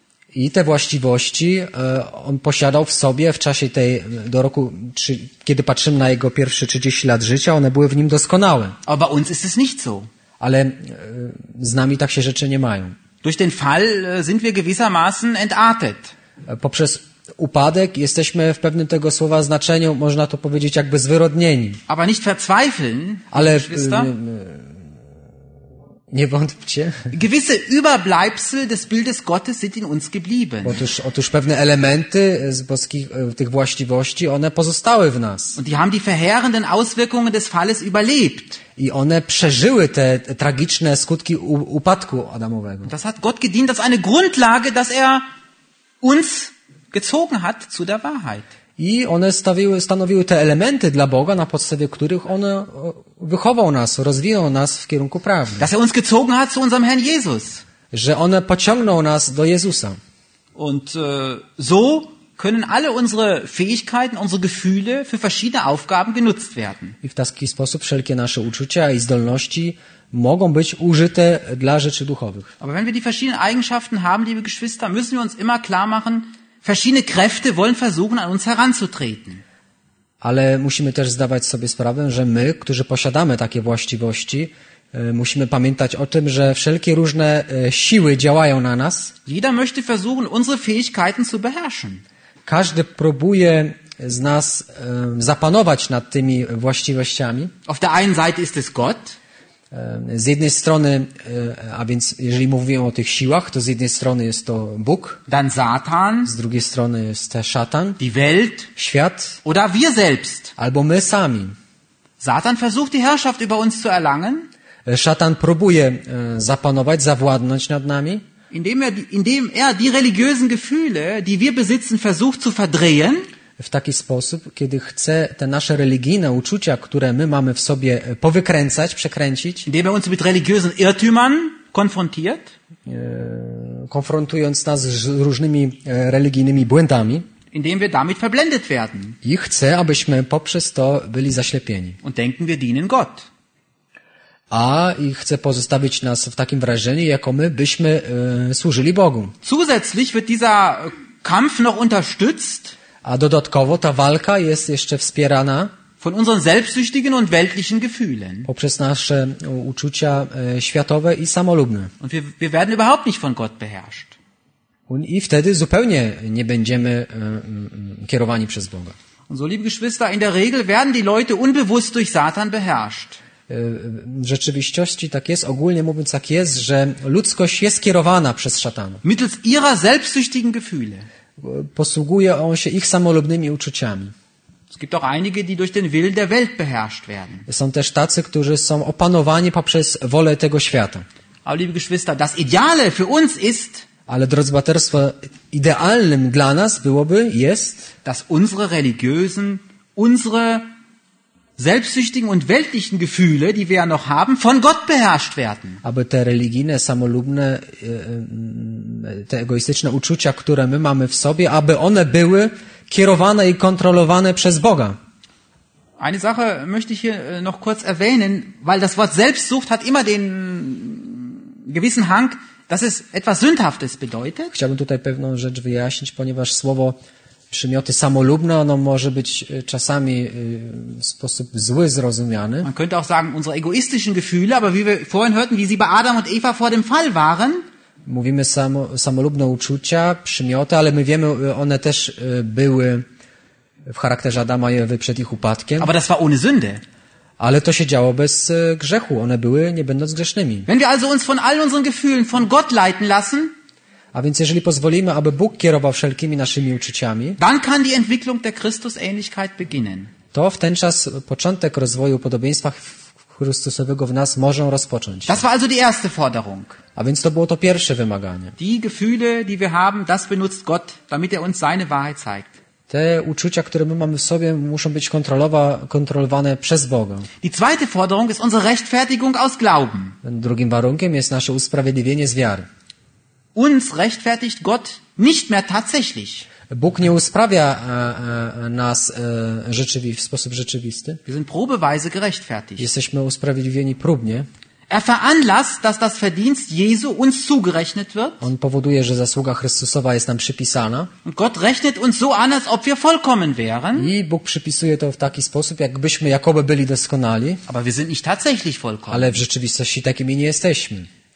I te właściwości e, on posiadał w sobie w czasie tej, do roku, trzy, kiedy patrzymy na jego pierwsze trzydzieści lat życia, one były w nim doskonałe. Aber bei uns ist es nicht so. Ale e, z nami tak się rzeczy nie mają. Durch den Fall äh, sind wir gewissermaßen entartet. E, Poprzez upadek jesteśmy w pewnym tego słowa znaczeniu, można to powiedzieć, jakby zwyrodnieni. Aber nicht verzweifeln, Ale Geschwister. e, Nie wątpcie. Gewisse Überbleibsel des Bildes Gottes sind in uns geblieben. Otóż, otóż pewne elementy z boskich, tych właściwości, one pozostały w nas. Und die haben die verheerenden Auswirkungen des Falles überlebt. I one przeżyły te tragiczne skutki u, upadku Adamowego. Das hat Gott gedient als eine Grundlage, dass er uns gezogen hat zu der Wahrheit. I one stawiły, stanowiły te elementy dla Boga, na podstawie których On wychował nas, rozwinął nas w kierunku prawdy. Dass er uns gezogen hat zu unserem Herrn Jesus. Że one pociągną nas do Jezusa. Und äh, so können alle unsere Fähigkeiten, unsere Gefühle für verschiedene Aufgaben genutzt werden. I w taki sposób wszelkie nasze uczucia i zdolności mogą być użyte dla rzeczy duchowych. Aber wenn wir die verschiedenen Eigenschaften haben, liebe Geschwister, müssen wir uns immer klar machen, verschiedene Kräfte wollen versuchen, an uns heranzutreten. Ale musimy też zdawać sobie sprawę, że my, którzy posiadamy takie właściwości, musimy pamiętać o tym, że wszelkie różne siły działają na nas. Jeder möchte versuchen, unsere Fähigkeiten zu beherrschen. Każdy próbuje z nas zapanować nad tymi właściwościami. Auf der einen Seite ist es Gott. Z jednej strony, a więc jeżeli mówimy o tych siłach, to z jednej strony jest to Bóg, dann Satan, z drugiej strony jest szatan, die Welt, świat, oder wir selbst. albo my sami. Satan versucht, die Herrschaft über uns zu erlangen, Szatan próbuje zapanować, zawładnąć nad nami, indem er, indem er die religiösen Gefühle, die wir besitzen, versucht zu verdrehen, w taki sposób, kiedy chce te nasze religijne uczucia, które my mamy w sobie, powykręcać, przekręcić, indem er uns mit religiösen Irrtümern konfrontiert, konfrontując nas z różnymi religijnymi błędami, indem wir damit verblendet werden i chce, abyśmy poprzez to byli zaślepieni. und denken, wir dienen Gott. A i chce pozostawić nas w takim wrażeniu, jako my byśmy e, służyli Bogu. Zusätzlich wird dieser Kampf noch unterstützt A dodatkowo ta walka jest jeszcze wspierana von unseren selbstsüchtigen und weltlichen Gefühlen. poprzez nasze uczucia e, światowe i samolubne. Und wir, wir werden überhaupt nicht von Gott beherrscht. I wtedy zupełnie nie będziemy e, e, kierowani przez Boga. Und so, liebe Geschwister, in der Regel werden die Leute unbewusst durch Satan beherrscht. W rzeczywistości tak jest, ogólnie mówiąc tak jest, że ludzkość jest kierowana przez szatana. Mittels ihrer selbstsüchtigen Gefühle. Posługuje on się ich samolubnymi uczuciami. Es gibt auch einige, die durch den Willen der Welt beherrscht werden. Są też tacy, którzy są opanowani poprzez wolę tego świata. Aber liebe Geschwister, das Ideale für uns ist, Ale drodzy braterstwo, idealnym dla nas byłoby, jest, dass unsere religiösen, unsere selbstsüchtigen und weltlichen Gefühle, die wir ja noch haben, von Gott beherrscht werden. aby te religijne, samolubne, te egoistyczne uczucia, które my mamy w sobie, aby one były kierowane i kontrolowane przez Boga. Eine Sache möchte ich hier noch kurz erwähnen, weil das Wort Selbstsucht hat immer den gewissen Hang, dass es etwas Sündhaftes bedeutet. Chciałbym tutaj pewną rzecz wyjaśnić, ponieważ słowo przymioty samolubne, ono może być czasami w sposób zły zrozumiany. Man könnte auch sagen, unsere egoistischen Gefühle, aber wie wir vorhin hörten, wie sie bei Adam und Eva vor dem Fall waren. Mówimy samo, samolubne uczucia, przymioty, ale my wiemy, one też były w charakterze Adama i Ewy przed ich upadkiem. Aber das war ohne Sünde. Ale to się działo bez grzechu. One były nie będąc grzesznymi. Wenn wir also uns von all unseren Gefühlen von Gott leiten lassen, A więc jeżeli pozwolimy, aby Bóg kierował wszelkimi naszymi uczuciami, dann kann die Entwicklung der Christusähnlichkeit beginnen. to w ten czas początek rozwoju podobieństwa Chrystusowego w nas może rozpocząć. Das war also die erste Forderung. A więc to było to pierwsze wymaganie. Die Gefühle, die wir haben, das benutzt Gott, damit er uns seine Wahrheit zeigt. Te uczucia, które my mamy w sobie, muszą być kontrolowa- kontrolowane przez Boga. Die zweite Forderung ist unsere Rechtfertigung aus Glauben. Drugim warunkiem jest nasze usprawiedliwienie z wiary. Uns rechtfertigt Gott nicht mehr tatsächlich. Bóg nie usprawia e, e, nas e, rzeczywi- w sposób rzeczywisty. Wir sind probeweise gerechtfertigt. Jesteśmy usprawiedliwieni próbnie. Er veranlasst, dass das Verdienst Jesu uns zugerechnet wird. On powoduje, że zasługa Chrystusowa jest nam przypisana. Und Gott rechnet uns so an, als ob wir vollkommen wären. I Bóg przypisuje to w taki sposób, jakbyśmy jakoby byli doskonali, Aber wir sind nicht tatsächlich vollkommen. ale w rzeczywistości takimi nie jesteśmy.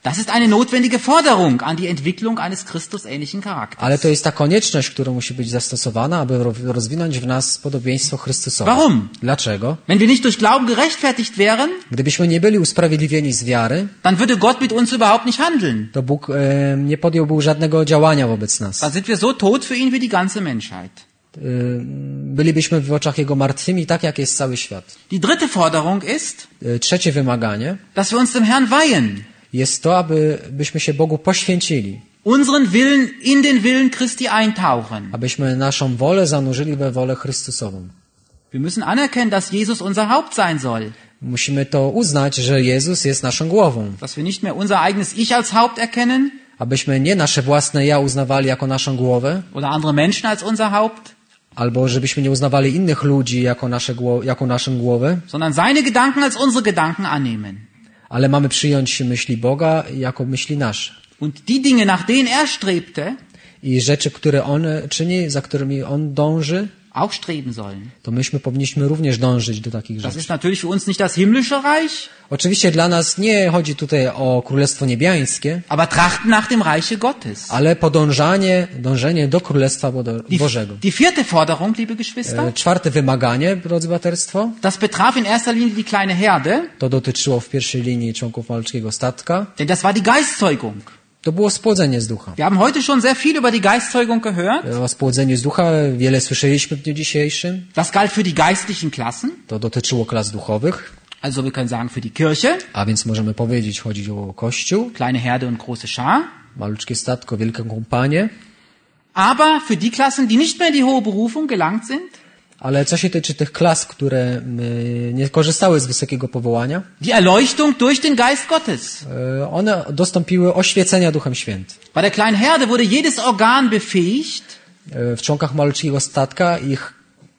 Das ist eine notwendige Forderung an die Entwicklung eines Christusähnlichen Charakters. Ale to jest ta konieczność, która musi być zastosowana, aby ro- rozwinąć w nas podobieństwo Chrystusowe. Warum? Dlaczego? Wenn wir nicht durch Glauben gerechtfertigt wären, Gdybyśmy nie byli usprawiedliwieni z wiary, dann würde Gott mit uns überhaupt nicht handeln. to Bóg e, nie podjąłby żadnego działania wobec nas. Dann sind wir so tot für ihn wie die ganze Menschheit. E, bylibyśmy w oczach Jego martwymi, tak jak jest cały świat. Die dritte Forderung ist, E, trzecie wymaganie dass wir uns dem Herrn weihen. jest to, aby, byśmy się Bogu poświęcili. Unseren Willen in den Willen Christi eintauchen. Abyśmy naszą wolę zanurzyli we wolę Chrystusową. Wir müssen anerkennen, dass Jesus unser Haupt sein soll. Musimy to uznać, że Jezus jest naszą głową. Dass wir nicht mehr unser eigenes Ich als Haupt erkennen Abyśmy nie nasze własne ja uznawali jako naszą głowę, oder andere Menschen als unser Haupt, albo żebyśmy nie uznawali innych ludzi jako, nasze, gło- jako naszą głowę, sondern seine Gedanken als unsere Gedanken annehmen. ale mamy przyjąć myśli Boga jako myśli nasze. Und die Dinge, nach denen er strebte, I rzeczy, które On czyni, za którymi On dąży, auch streben sollen. to myśmy powinniśmy również dążyć do takich Das rzeczy. ist natürlich für uns nicht das himmlische Reich, Oczywiście dla nas nie chodzi tutaj o Królestwo Niebiańskie, aber trachten nach dem Reiche Gottes. ale podążanie, dążenie do Królestwa Bodo- Die, Bożego. die vierte Forderung, liebe Geschwister, E, Czwarte wymaganie, drodzy braterstwo, das betraf in erster Linie die kleine Herde, to dotyczyło w pierwszej linii członków malutkiego statka. denn das war die Geistzeugung. To było spłodzenie z ducha. Wir haben heute schon sehr viel über die Geistzeugung gehört. O spłodzeniu z ducha wiele słyszeliśmy w dniu dzisiejszym. Das galt für die geistlichen Klassen, To dotyczyło klas duchowych, also wir können sagen für die Kirche, a więc możemy powiedzieć, chodzi o Kościół, kleine Herde und große Schar, maluczkie statko, wielką kompanię. aber für die Klassen, die nicht mehr in die hohe Berufung gelangt sind, Ale co się tyczy tych klas, które y, nie korzystały z wysokiego powołania, die Erleuchtung durch den Geist Gottes. y, one dostąpiły oświecenia Duchem Świętym. Bei der kleinen Herde wurde jedes Organ befähigt, Y, w członkach maluczkiego statka ich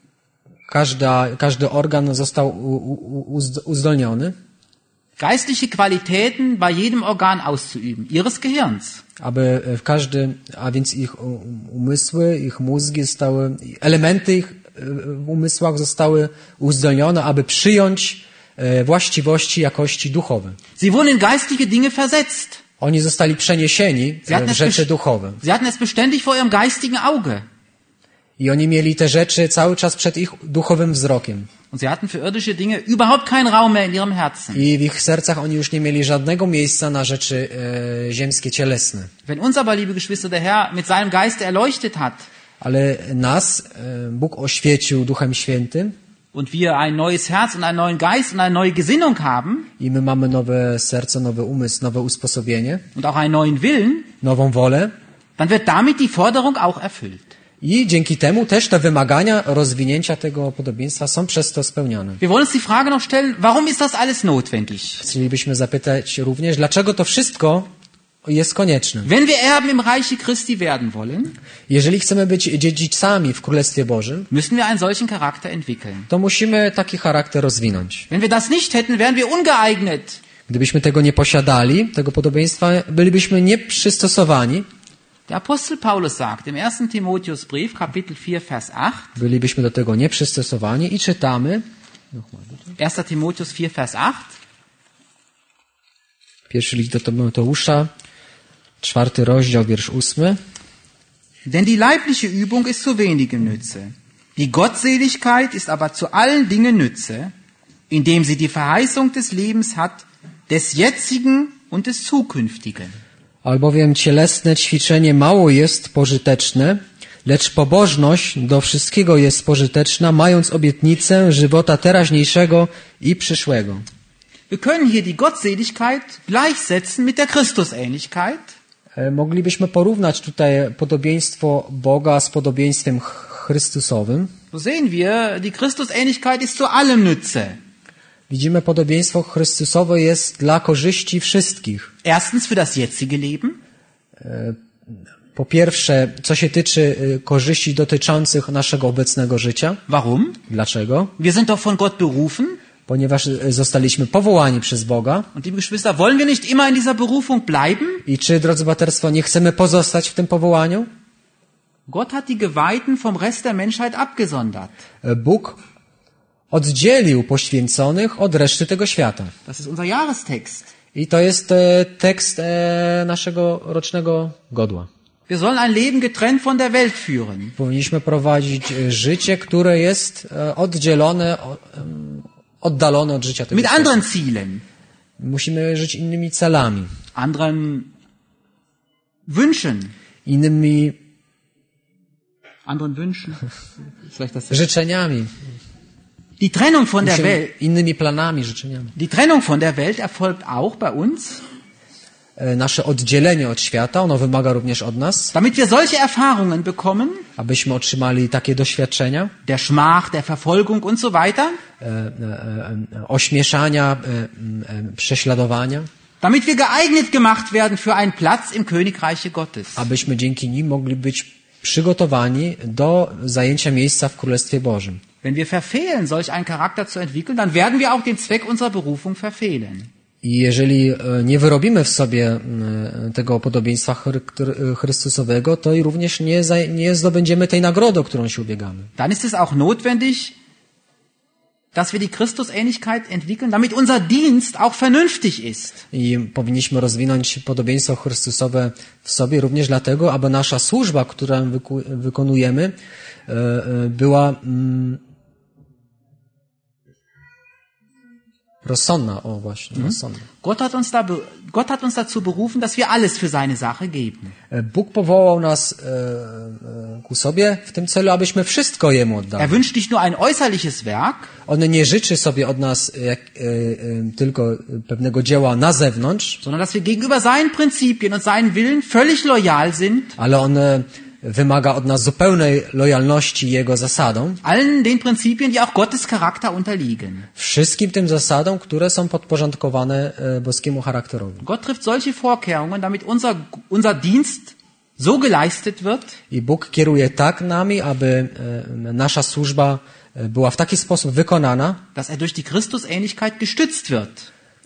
każda, każdy organ został u, u, uzd- uzdolniony, geistliche Qualitäten bei jedem Organ auszuüben, ihres Gehirns. aby w każdy, a więc ich u- umysły, ich mózgi zostały, elementy ich y, w umysłach zostały uzdolnione, aby przyjąć y, właściwości, jakości duchowe. Sie wurden in geistliche Dinge versetzt. Oni zostali przeniesieni Sie hatten w es, rzeczy bes- duchowe. Sie hatten es beständig vor ihrem geistigen Auge. I oni mieli te rzeczy cały czas przed ich duchowym wzrokiem. Und sie hatten für irdische Dinge überhaupt keinen Raum mehr in ihrem Herzen. I w ich sercach oni już nie mieli żadnego miejsca na rzeczy e, ziemskie, cielesne. Wenn uns aber, liebe Geschwister, der Herr mit seinem Geiste erleuchtet hat Ale nas e, Bóg oświecił Duchem Świętym und wir ein neues Herz und einen neuen Geist und eine neue Gesinnung haben i my mamy nowe serce, nowy umysł, nowe usposobienie, und auch einen neuen Willen, nową wolę dann wird damit die Forderung auch erfüllt. i dzięki temu też te wymagania rozwinięcia tego podobieństwa są przez to spełnione. Wir wollen uns die Frage noch stellen, warum ist das alles notwendig? Chcielibyśmy zapytać również, dlaczego to wszystko jest konieczne. Wenn wir Erben im Reiche Christi werden wollen, Jeżeli chcemy być dziedzicami w Królestwie Bożym, müssen wir einen solchen Charakter entwickeln. to musimy taki charakter rozwinąć. Wenn wir das nicht hätten, wären wir ungeeignet, Gdybyśmy tego nie posiadali, tego podobieństwa, bylibyśmy nieprzystosowani, der Apostel Paulus sagt im ersten Timotheusbrief, Kapitel vier, Vers acht, bylibyśmy do tego nieprzystosowani i czytamy, erster Timotheus vier, Vers acht, pierwszy list do Tymoteusza, czwarty rozdział, wiersz ósmy. denn die leibliche Übung ist zu wenigem Nütze. Die Gottseligkeit ist aber zu allen Dingen Nütze, indem sie die Verheißung des Lebens hat, des jetzigen und des zukünftigen. Albowiem cielesne ćwiczenie mało jest pożyteczne, lecz pobożność do wszystkiego jest pożyteczna, mając obietnicę żywota teraźniejszego i przyszłego. Wir können hier die Gottseligkeit gleichsetzen mit der Christusähnlichkeit. E, Moglibyśmy porównać tutaj podobieństwo Boga z podobieństwem ch- Chrystusowym. So sehen wir, die Christusähnlichkeit ist zu allem Nütze. Widzimy, podobieństwo Chrystusowe jest dla korzyści wszystkich. Erstens für das jetzige Leben, Po pierwsze, co się tyczy y, korzyści dotyczących naszego obecnego życia. warum? Dlaczego? Wir sind doch von Gott berufen. Ponieważ y, zostaliśmy powołani przez Boga. Und liebe Geschwister, wollen wir nicht immer in dieser Berufung bleiben? I czy, drodzy braterstwo, nie chcemy pozostać w tym powołaniu? Gott hat die Geweihten vom Rest der Menschheit abgesondert. E, Bóg oddzielił poświęconych od reszty tego świata. Das ist unser Jahrestext. I to jest e, tekst e, naszego rocznego godła. Wir sollen ein Leben getrennt von der Welt führen. Powinniśmy prowadzić e, życie, które jest e, oddzielone, o, e, oddalone od życia tego Mit świata. anderen Zielen. Musimy żyć innymi celami, Anderen Wünschen. innymi Anderen Wünschen. Vielleicht das życzeniami, Die Trennung von der musimy, Welt. innymi planami, życzeniami. Die Trennung von der Welt erfolgt auch bei uns, E, Nasze oddzielenie od świata, ono wymaga również od nas, damit wir solche Erfahrungen bekommen, abyśmy otrzymali takie doświadczenia, der Schmach, der Verfolgung und so weiter, e, e, e, ośmieszania, e, e, prześladowania, damit wir geeignet gemacht werden für einen Platz im Königreiche Gottes. abyśmy dzięki nim mogli być przygotowani do zajęcia miejsca w Królestwie Bożym. Wenn wir verfehlen, solch einen Charakter zu entwickeln, dann werden wir auch den Zweck unserer Berufung verfehlen. I jeżeli e, nie wyrobimy w sobie e, tego podobieństwa chry- Chrystusowego, to i również nie, za, nie zdobędziemy tej nagrody, o którą się ubiegamy. Dann ist es auch notwendig, dass wir die Christusähnlichkeit entwickeln, damit unser Dienst auch vernünftig ist. I powinniśmy rozwinąć podobieństwo Chrystusowe w sobie również dlatego, aby nasza służba, którą wyku- wykonujemy, e, e, była mm, rozsądna. O właśnie, rozsądna. Gott hat uns da, be- Gott hat uns dazu berufen, dass wir alles für seine Sache geben. E, Bóg powołał nas e, e, ku sobie w tym celu, abyśmy wszystko Jemu Er oddali. wünscht nicht nur ein äußerliches Werk, On nie życzy sobie od nas jak, e, e, tylko pewnego dzieła na zewnątrz, sondern dass wir gegenüber seinen Prinzipien und seinen Willen völlig loyal sind, ale on e, wymaga od nas zupełnej lojalności Jego zasadom, allen den Prinzipien, die auch Gottes Charakter unterliegen. wszystkim tym zasadom, które są podporządkowane e, boskiemu charakterowi. Gott trifft solche Vorkehrungen, damit unser, unser Dienst so geleistet wird, I Bóg kieruje tak nami, aby e, nasza służba e, była w taki sposób wykonana, dass er durch die Christusähnlichkeit gestützt wird.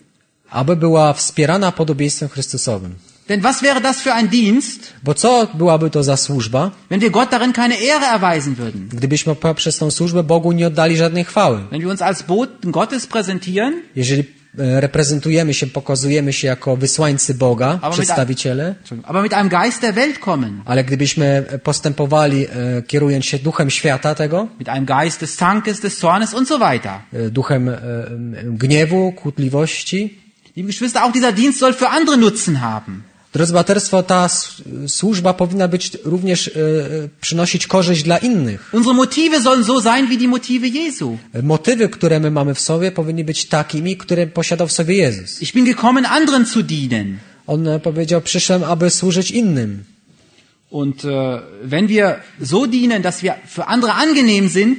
aby była wspierana podobieństwem Chrystusowym. Denn was wäre das für ein Dienst, Bo co byłaby to za służba, wenn wir Gott darin keine Ehre erweisen würden? gdybyśmy poprzez tą służbę Bogu nie oddali żadnej chwały? Wenn wir uns als Boten Gottes präsentieren, Jeżeli e, reprezentujemy się, pokazujemy się jako wysłańcy Boga, Aber mit przedstawiciele, aber mit einem Geist der Welt kommen, ale gdybyśmy postępowali e, kierując się duchem świata tego, mit einem Geist des Zankes, des Zornes und so weiter. e, duchem e, gniewu, kłótliwości, Liebe Geschwister, auch dieser Dienst soll für andere Nutzen haben. drodzy braterstwo, ta s- służba powinna być również e, przynosić korzyść dla innych. Unsere Motive sollen so sein wie die Motive Jesu. Motywy, które my mamy w sobie, powinny być takimi, które posiadał w sobie Jezus. Ich bin gekommen, anderen zu dienen. On e, powiedział, przyszedłem, aby służyć innym. Und äh, wenn wir so dienen, dass wir für andere angenehm sind,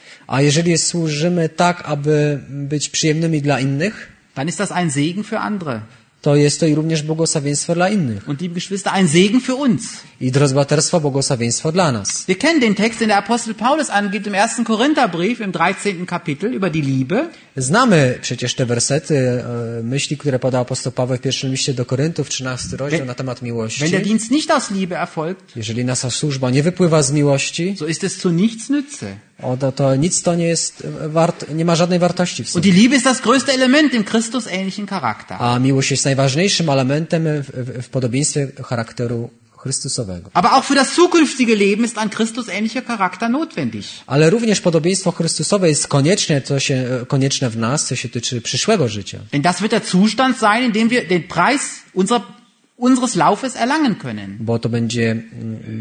A jeżeli służymy tak, aby być przyjemnymi dla innych, dann ist das ein Segen für andere. to jest to i również błogosławieństwo dla innych. Und liebe Geschwister, ein Segen für uns. I drodzy braterstwo, błogosławieństwo dla nas. Wir kennen den Text, den der Apostel Paulus angibt im ersten Korintherbrief im dreizehnten Kapitel über die Liebe. Znamy przecież te wersety, e, myśli, które podał apostoł Paweł w pierwszym liście do Koryntów, trzynasty rozdział na temat miłości. Wenn der Dienst nicht aus Liebe erfolgt, Jeżeli nasza służba nie wypływa z miłości, so ist es zu nichts nütze. o, to, to nic to nie jest wart, nie ma żadnej wartości w Und sobie. die Liebe ist das größte Element im Christusähnlichen Charakter. A miłość jest najważniejszym elementem w, w, w podobieństwie charakteru Chrystusowego. Aber auch für das zukünftige Leben ist ein Christusähnlicher Charakter notwendig. Ale również podobieństwo Chrystusowe jest konieczne, co się, konieczne w nas, co się tyczy przyszłego życia. Denn das wird der Zustand sein, in dem wir den Preis unserer, unseres Laufes erlangen können. Bo to będzie mm,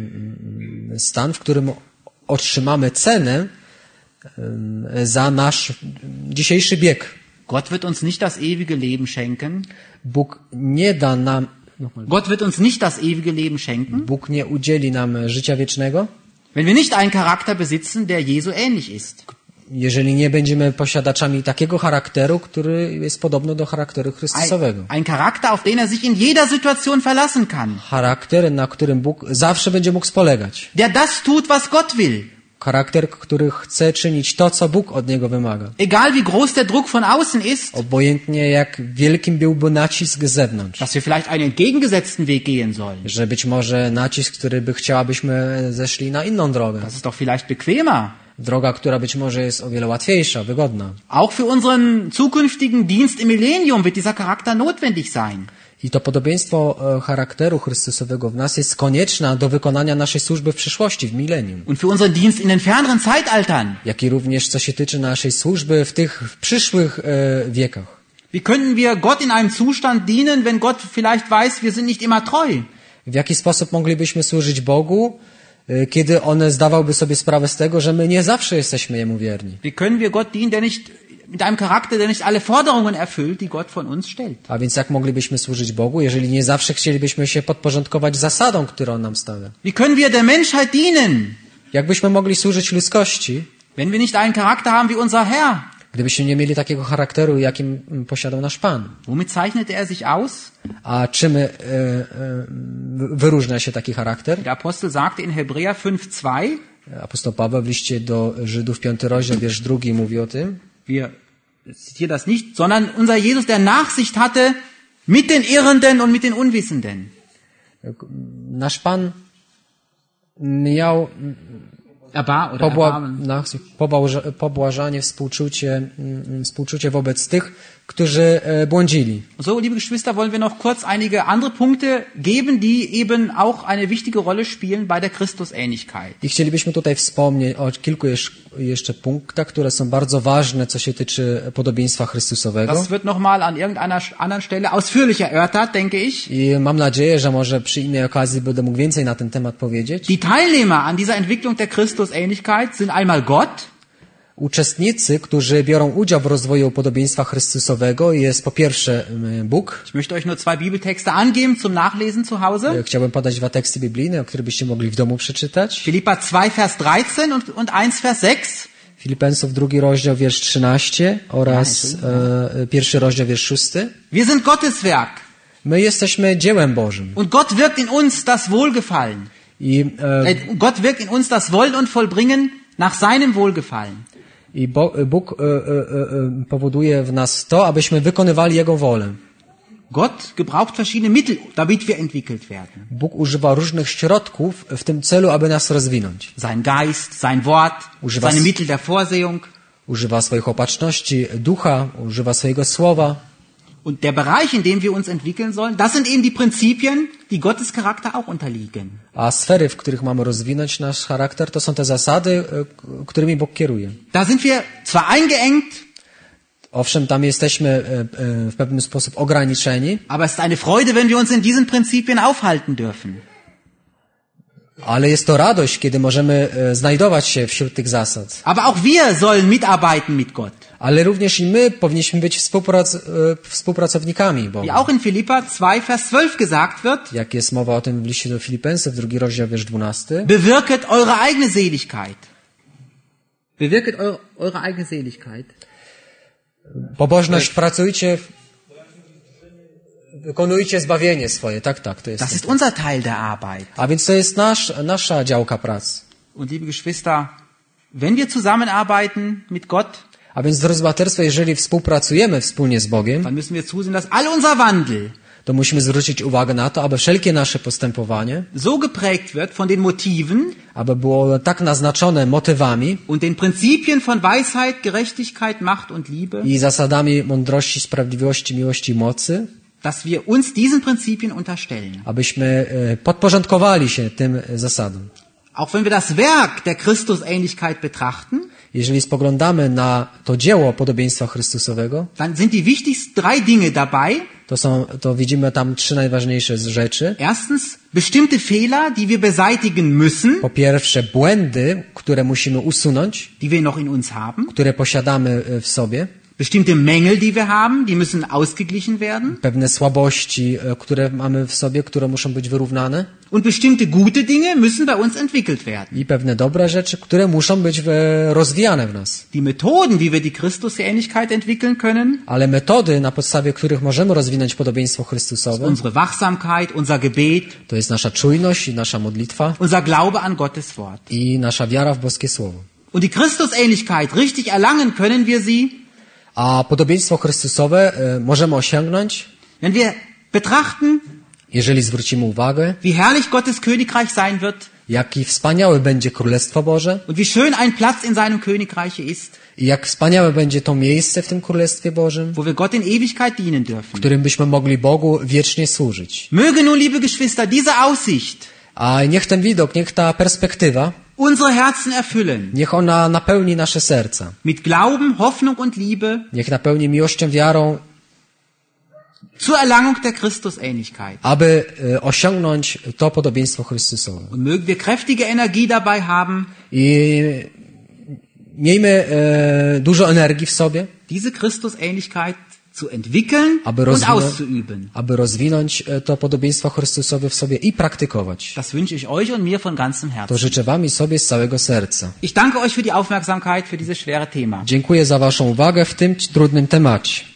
mm, stan, w którym otrzymamy cenę mm, za nasz dzisiejszy bieg. Gott wird uns nicht das ewige Leben schenken. Bóg nie da nam, Gott wird uns nicht das ewige Leben schenken, Bóg nie udzieli nam życia wiecznego, wenn wir nicht einen Charakter besitzen, der Jesu ähnlich ist. jeżeli nie będziemy posiadaczami takiego charakteru, który jest podobny do charakteru Chrystusowego. Ein, ein Charakter, auf den er sich in jeder Situation verlassen kann. Charakter, na którym Bóg zawsze będzie mógł spolegać. Der das tut, was Gott will. Charakter, który chce czynić to, co Bóg od niego wymaga. Egal wie groß der Druck von außen ist, Obojętnie jak wielkim byłby nacisk z zewnątrz. dass wir vielleicht einen entgegengesetzten Weg gehen sollen. Że być może nacisk, który by chciał, abyśmy zeszli na inną drogę. Das ist doch vielleicht bequemer. Droga, która być może jest o wiele łatwiejsza, wygodna. Auch für unseren zukünftigen Dienst im Millennium wird dieser Charakter notwendig sein. I to podobieństwo e, charakteru Chrystusowego w nas jest konieczne do wykonania naszej służby w przyszłości, w milenium. Und für unseren Dienst in den ferneren Zeitaltern. Jak i również co się tyczy naszej służby w tych przyszłych e, wiekach. Wie könnten wir Gott in einem Zustand dienen, wenn Gott vielleicht weiß, wir sind nicht immer treu? W jaki sposób moglibyśmy służyć Bogu, e, kiedy On zdawałby sobie sprawę z tego, że my nie zawsze jesteśmy Jemu wierni? Wie können wir Gott dienen, der nicht mit einem Charakter, der nicht alle Forderungen erfüllt, die Gott von uns stellt? A więc jak moglibyśmy służyć Bogu, jeżeli nie zawsze chcielibyśmy się podporządkować zasadom, które On nam stawia? Wie können wir der Menschheit dienen, Jak byśmy mogli służyć ludzkości, wenn wir nicht einen Charakter haben wie unser Herr? gdybyśmy nie mieli takiego charakteru, jakim posiadał nasz Pan? Womit zeichnet er sich aus? A czym e, e, wyróżnia się taki charakter? Der Apostel sagte in Hebräer fünf zwei, Apostoł Paweł w liście do Żydów, piąty rozdział, wiersz drugi mówi o tym. wir zitieren das nicht, sondern unser Jesus, der Nachsicht hatte mit den Irrenden und mit den Unwissenden. Nasz Pan miał Erbar oder pobła, Erbarmen. na, pobłaża, pobłażanie, współczucie, mm, współczucie wobec tych, którzy e, błądzili. So, liebe Geschwister, wollen wir noch kurz einige andere Punkte geben, die eben auch eine wichtige Rolle spielen bei der Christusähnlichkeit. I chcielibyśmy tutaj wspomnieć o kilku jesz, jeszcze punktach, które są bardzo ważne, co się tyczy podobieństwa Chrystusowego. Das wird nochmal an irgendeiner anderen Stelle ausführlicher erörtert, denke ich. I mam nadzieję, że może przy innej okazji będę mógł więcej na ten temat powiedzieć. Die Teilnehmer an dieser Entwicklung der Christusähnlichkeit sind einmal Gott, Uczestnicy, którzy biorą udział w rozwoju podobieństwa Chrystusowego, jest po pierwsze Bóg. ich möchte euch nur zwei Bibeltexte angeben zum Nachlesen zu Hause. Chciałbym podać dwa teksty biblijne, o których byście mogli w domu przeczytać. Philippa zwei, Vers dreizehn und, und eins, Vers sechs. Filipensów drugi rozdział, wiersz trzynasty oraz e, pierwszy rozdział, wiersz szósty. Wir sind Gottes Werk My jesteśmy dziełem Bożym. und Gott wirkt in uns das Wohlgefallen. I, e, Äh, Gott wirkt in uns das Wollen und Vollbringen nach seinem Wohlgefallen. i Bo, Bóg e, e, e, powoduje w nas to, abyśmy wykonywali Jego wolę. Gott gebraucht verschiedene Mittel, damit wir entwickelt werden. Bóg używa różnych środków w tym celu, aby nas rozwinąć. Sein Geist, sein Wort, Używa seine Mittel der Vorsehung. Używa swoich opatrzności, ducha, używa swojego słowa. Und der Bereich, in dem wir uns entwickeln sollen, das sind eben die Prinzipien, die Gottes Charakter auch unterliegen. A sfery, w których mamy rozwinąć nasz charakter, to są te zasady, e, k- którymi Bóg kieruje. Da sind wir zwar eingeengt, Owszem, tam jesteśmy e, e, w pewien sposób ograniczeni, aber es ist eine Freude, wenn wir uns in diesen Prinzipien aufhalten dürfen. ale jest to radość, kiedy możemy e, znajdować się wśród tych zasad. Aber auch wir sollen mitarbeiten mit Gott. Ale również i my powinniśmy być współprac, e, współpracownikami Boga. Wie auch in Philippa zwei, Vers zwölf gesagt wird, Jak jest mowa o tym w liście do Filipensów, drugi rozdział, wiersz dwunasty. bewirket eure eigene Seligkeit. Bewirket eure, eure eigene Seligkeit. Pobożność pracujcie, w- wykonujcie zbawienie swoje. Tak, tak, to jest. Das ist unser Teil der Arbeit. A więc to jest nasz, nasza działka pracy. Und liebe Geschwister, wenn wir zusammenarbeiten mit Gott, A więc, drodzy braterstwo, jeżeli współpracujemy wspólnie z Bogiem, dann müssen wir zusehen, dass all unser Wandel to musimy zwrócić uwagę na to, aby wszelkie nasze postępowanie, so geprägt wird von den Motiven aby było tak naznaczone motywami und den Prinzipien von Weisheit, Gerechtigkeit, Macht und Liebe, i zasadami mądrości, sprawiedliwości, miłości i mocy, dass wir uns diesen Prinzipien unterstellen. abyśmy e, podporządkowali się tym zasadom. Auch wenn wir das Werk der Christusähnlichkeit betrachten, Jeżeli spoglądamy na to dzieło podobieństwa Chrystusowego, dann sind die wichtigsten drei Dinge dabei. to, są, to widzimy tam trzy najważniejsze rzeczy. Erstens, bestimmte Fehler, die wir beseitigen müssen, Po pierwsze, błędy, które musimy usunąć, die wir noch in uns haben. które posiadamy e, w sobie. Bestimmte Mängel, die wir haben, die müssen ausgeglichen werden. Pewne słabości, e, które mamy w sobie, które muszą być wyrównane. Und bestimmte gute Dinge müssen bei uns entwickelt werden. I pewne dobre rzeczy, które muszą być e, rozwijane w nas. Die Methoden, wie wir die Christusähnlichkeit entwickeln können, Ale metody, na podstawie których możemy rozwinąć podobieństwo Chrystusowe, unsere Wachsamkeit, unser Gebet, to jest nasza czujność i nasza modlitwa unser Glaube an Gottes Wort. i nasza wiara w boskie słowo. Und die Christusähnlichkeit richtig erlangen können wir sie, A podobieństwo Chrystusowe e, możemy osiągnąć, wenn wir betrachten, jeżeli zwrócimy uwagę, wie herrlich Gottes Königreich sein wird, Jaki wspaniały będzie Królestwo Boże und wie schön ein Platz in seinem Königreich ist, i jak wspaniałe będzie to miejsce w tym Królestwie Bożym, wo wir Gott in Ewigkeit dienen w dürfen. którym byśmy mogli Bogu wiecznie służyć. Möge nun, liebe Geschwister, diese Aussicht A niech ten widok, niech ta perspektywa, unsere Herzen erfüllen. niech ona napełni nasze serca. Mit Glauben, Hoffnung und Liebe Niech napełni miłością, wiarą, zur Erlangung der Christusähnlichkeit. aby e, osiągnąć to podobieństwo Chrystusowe. Und mögen wir kräftige Energie dabei haben, I miejmy e, dużo energii w sobie, diese Christusähnlichkeit zu entwickeln aby, und rozwinąć, auszuüben. aby rozwinąć e, to podobieństwo Chrystusowe w sobie i praktykować. Das wünsche ich euch und mir von ganzem To Herzen. życzę wam i sobie z całego serca. Ich danke euch für die Aufmerksamkeit für dieses schwere Thema. Dziękuję za waszą uwagę w tym trudnym temacie.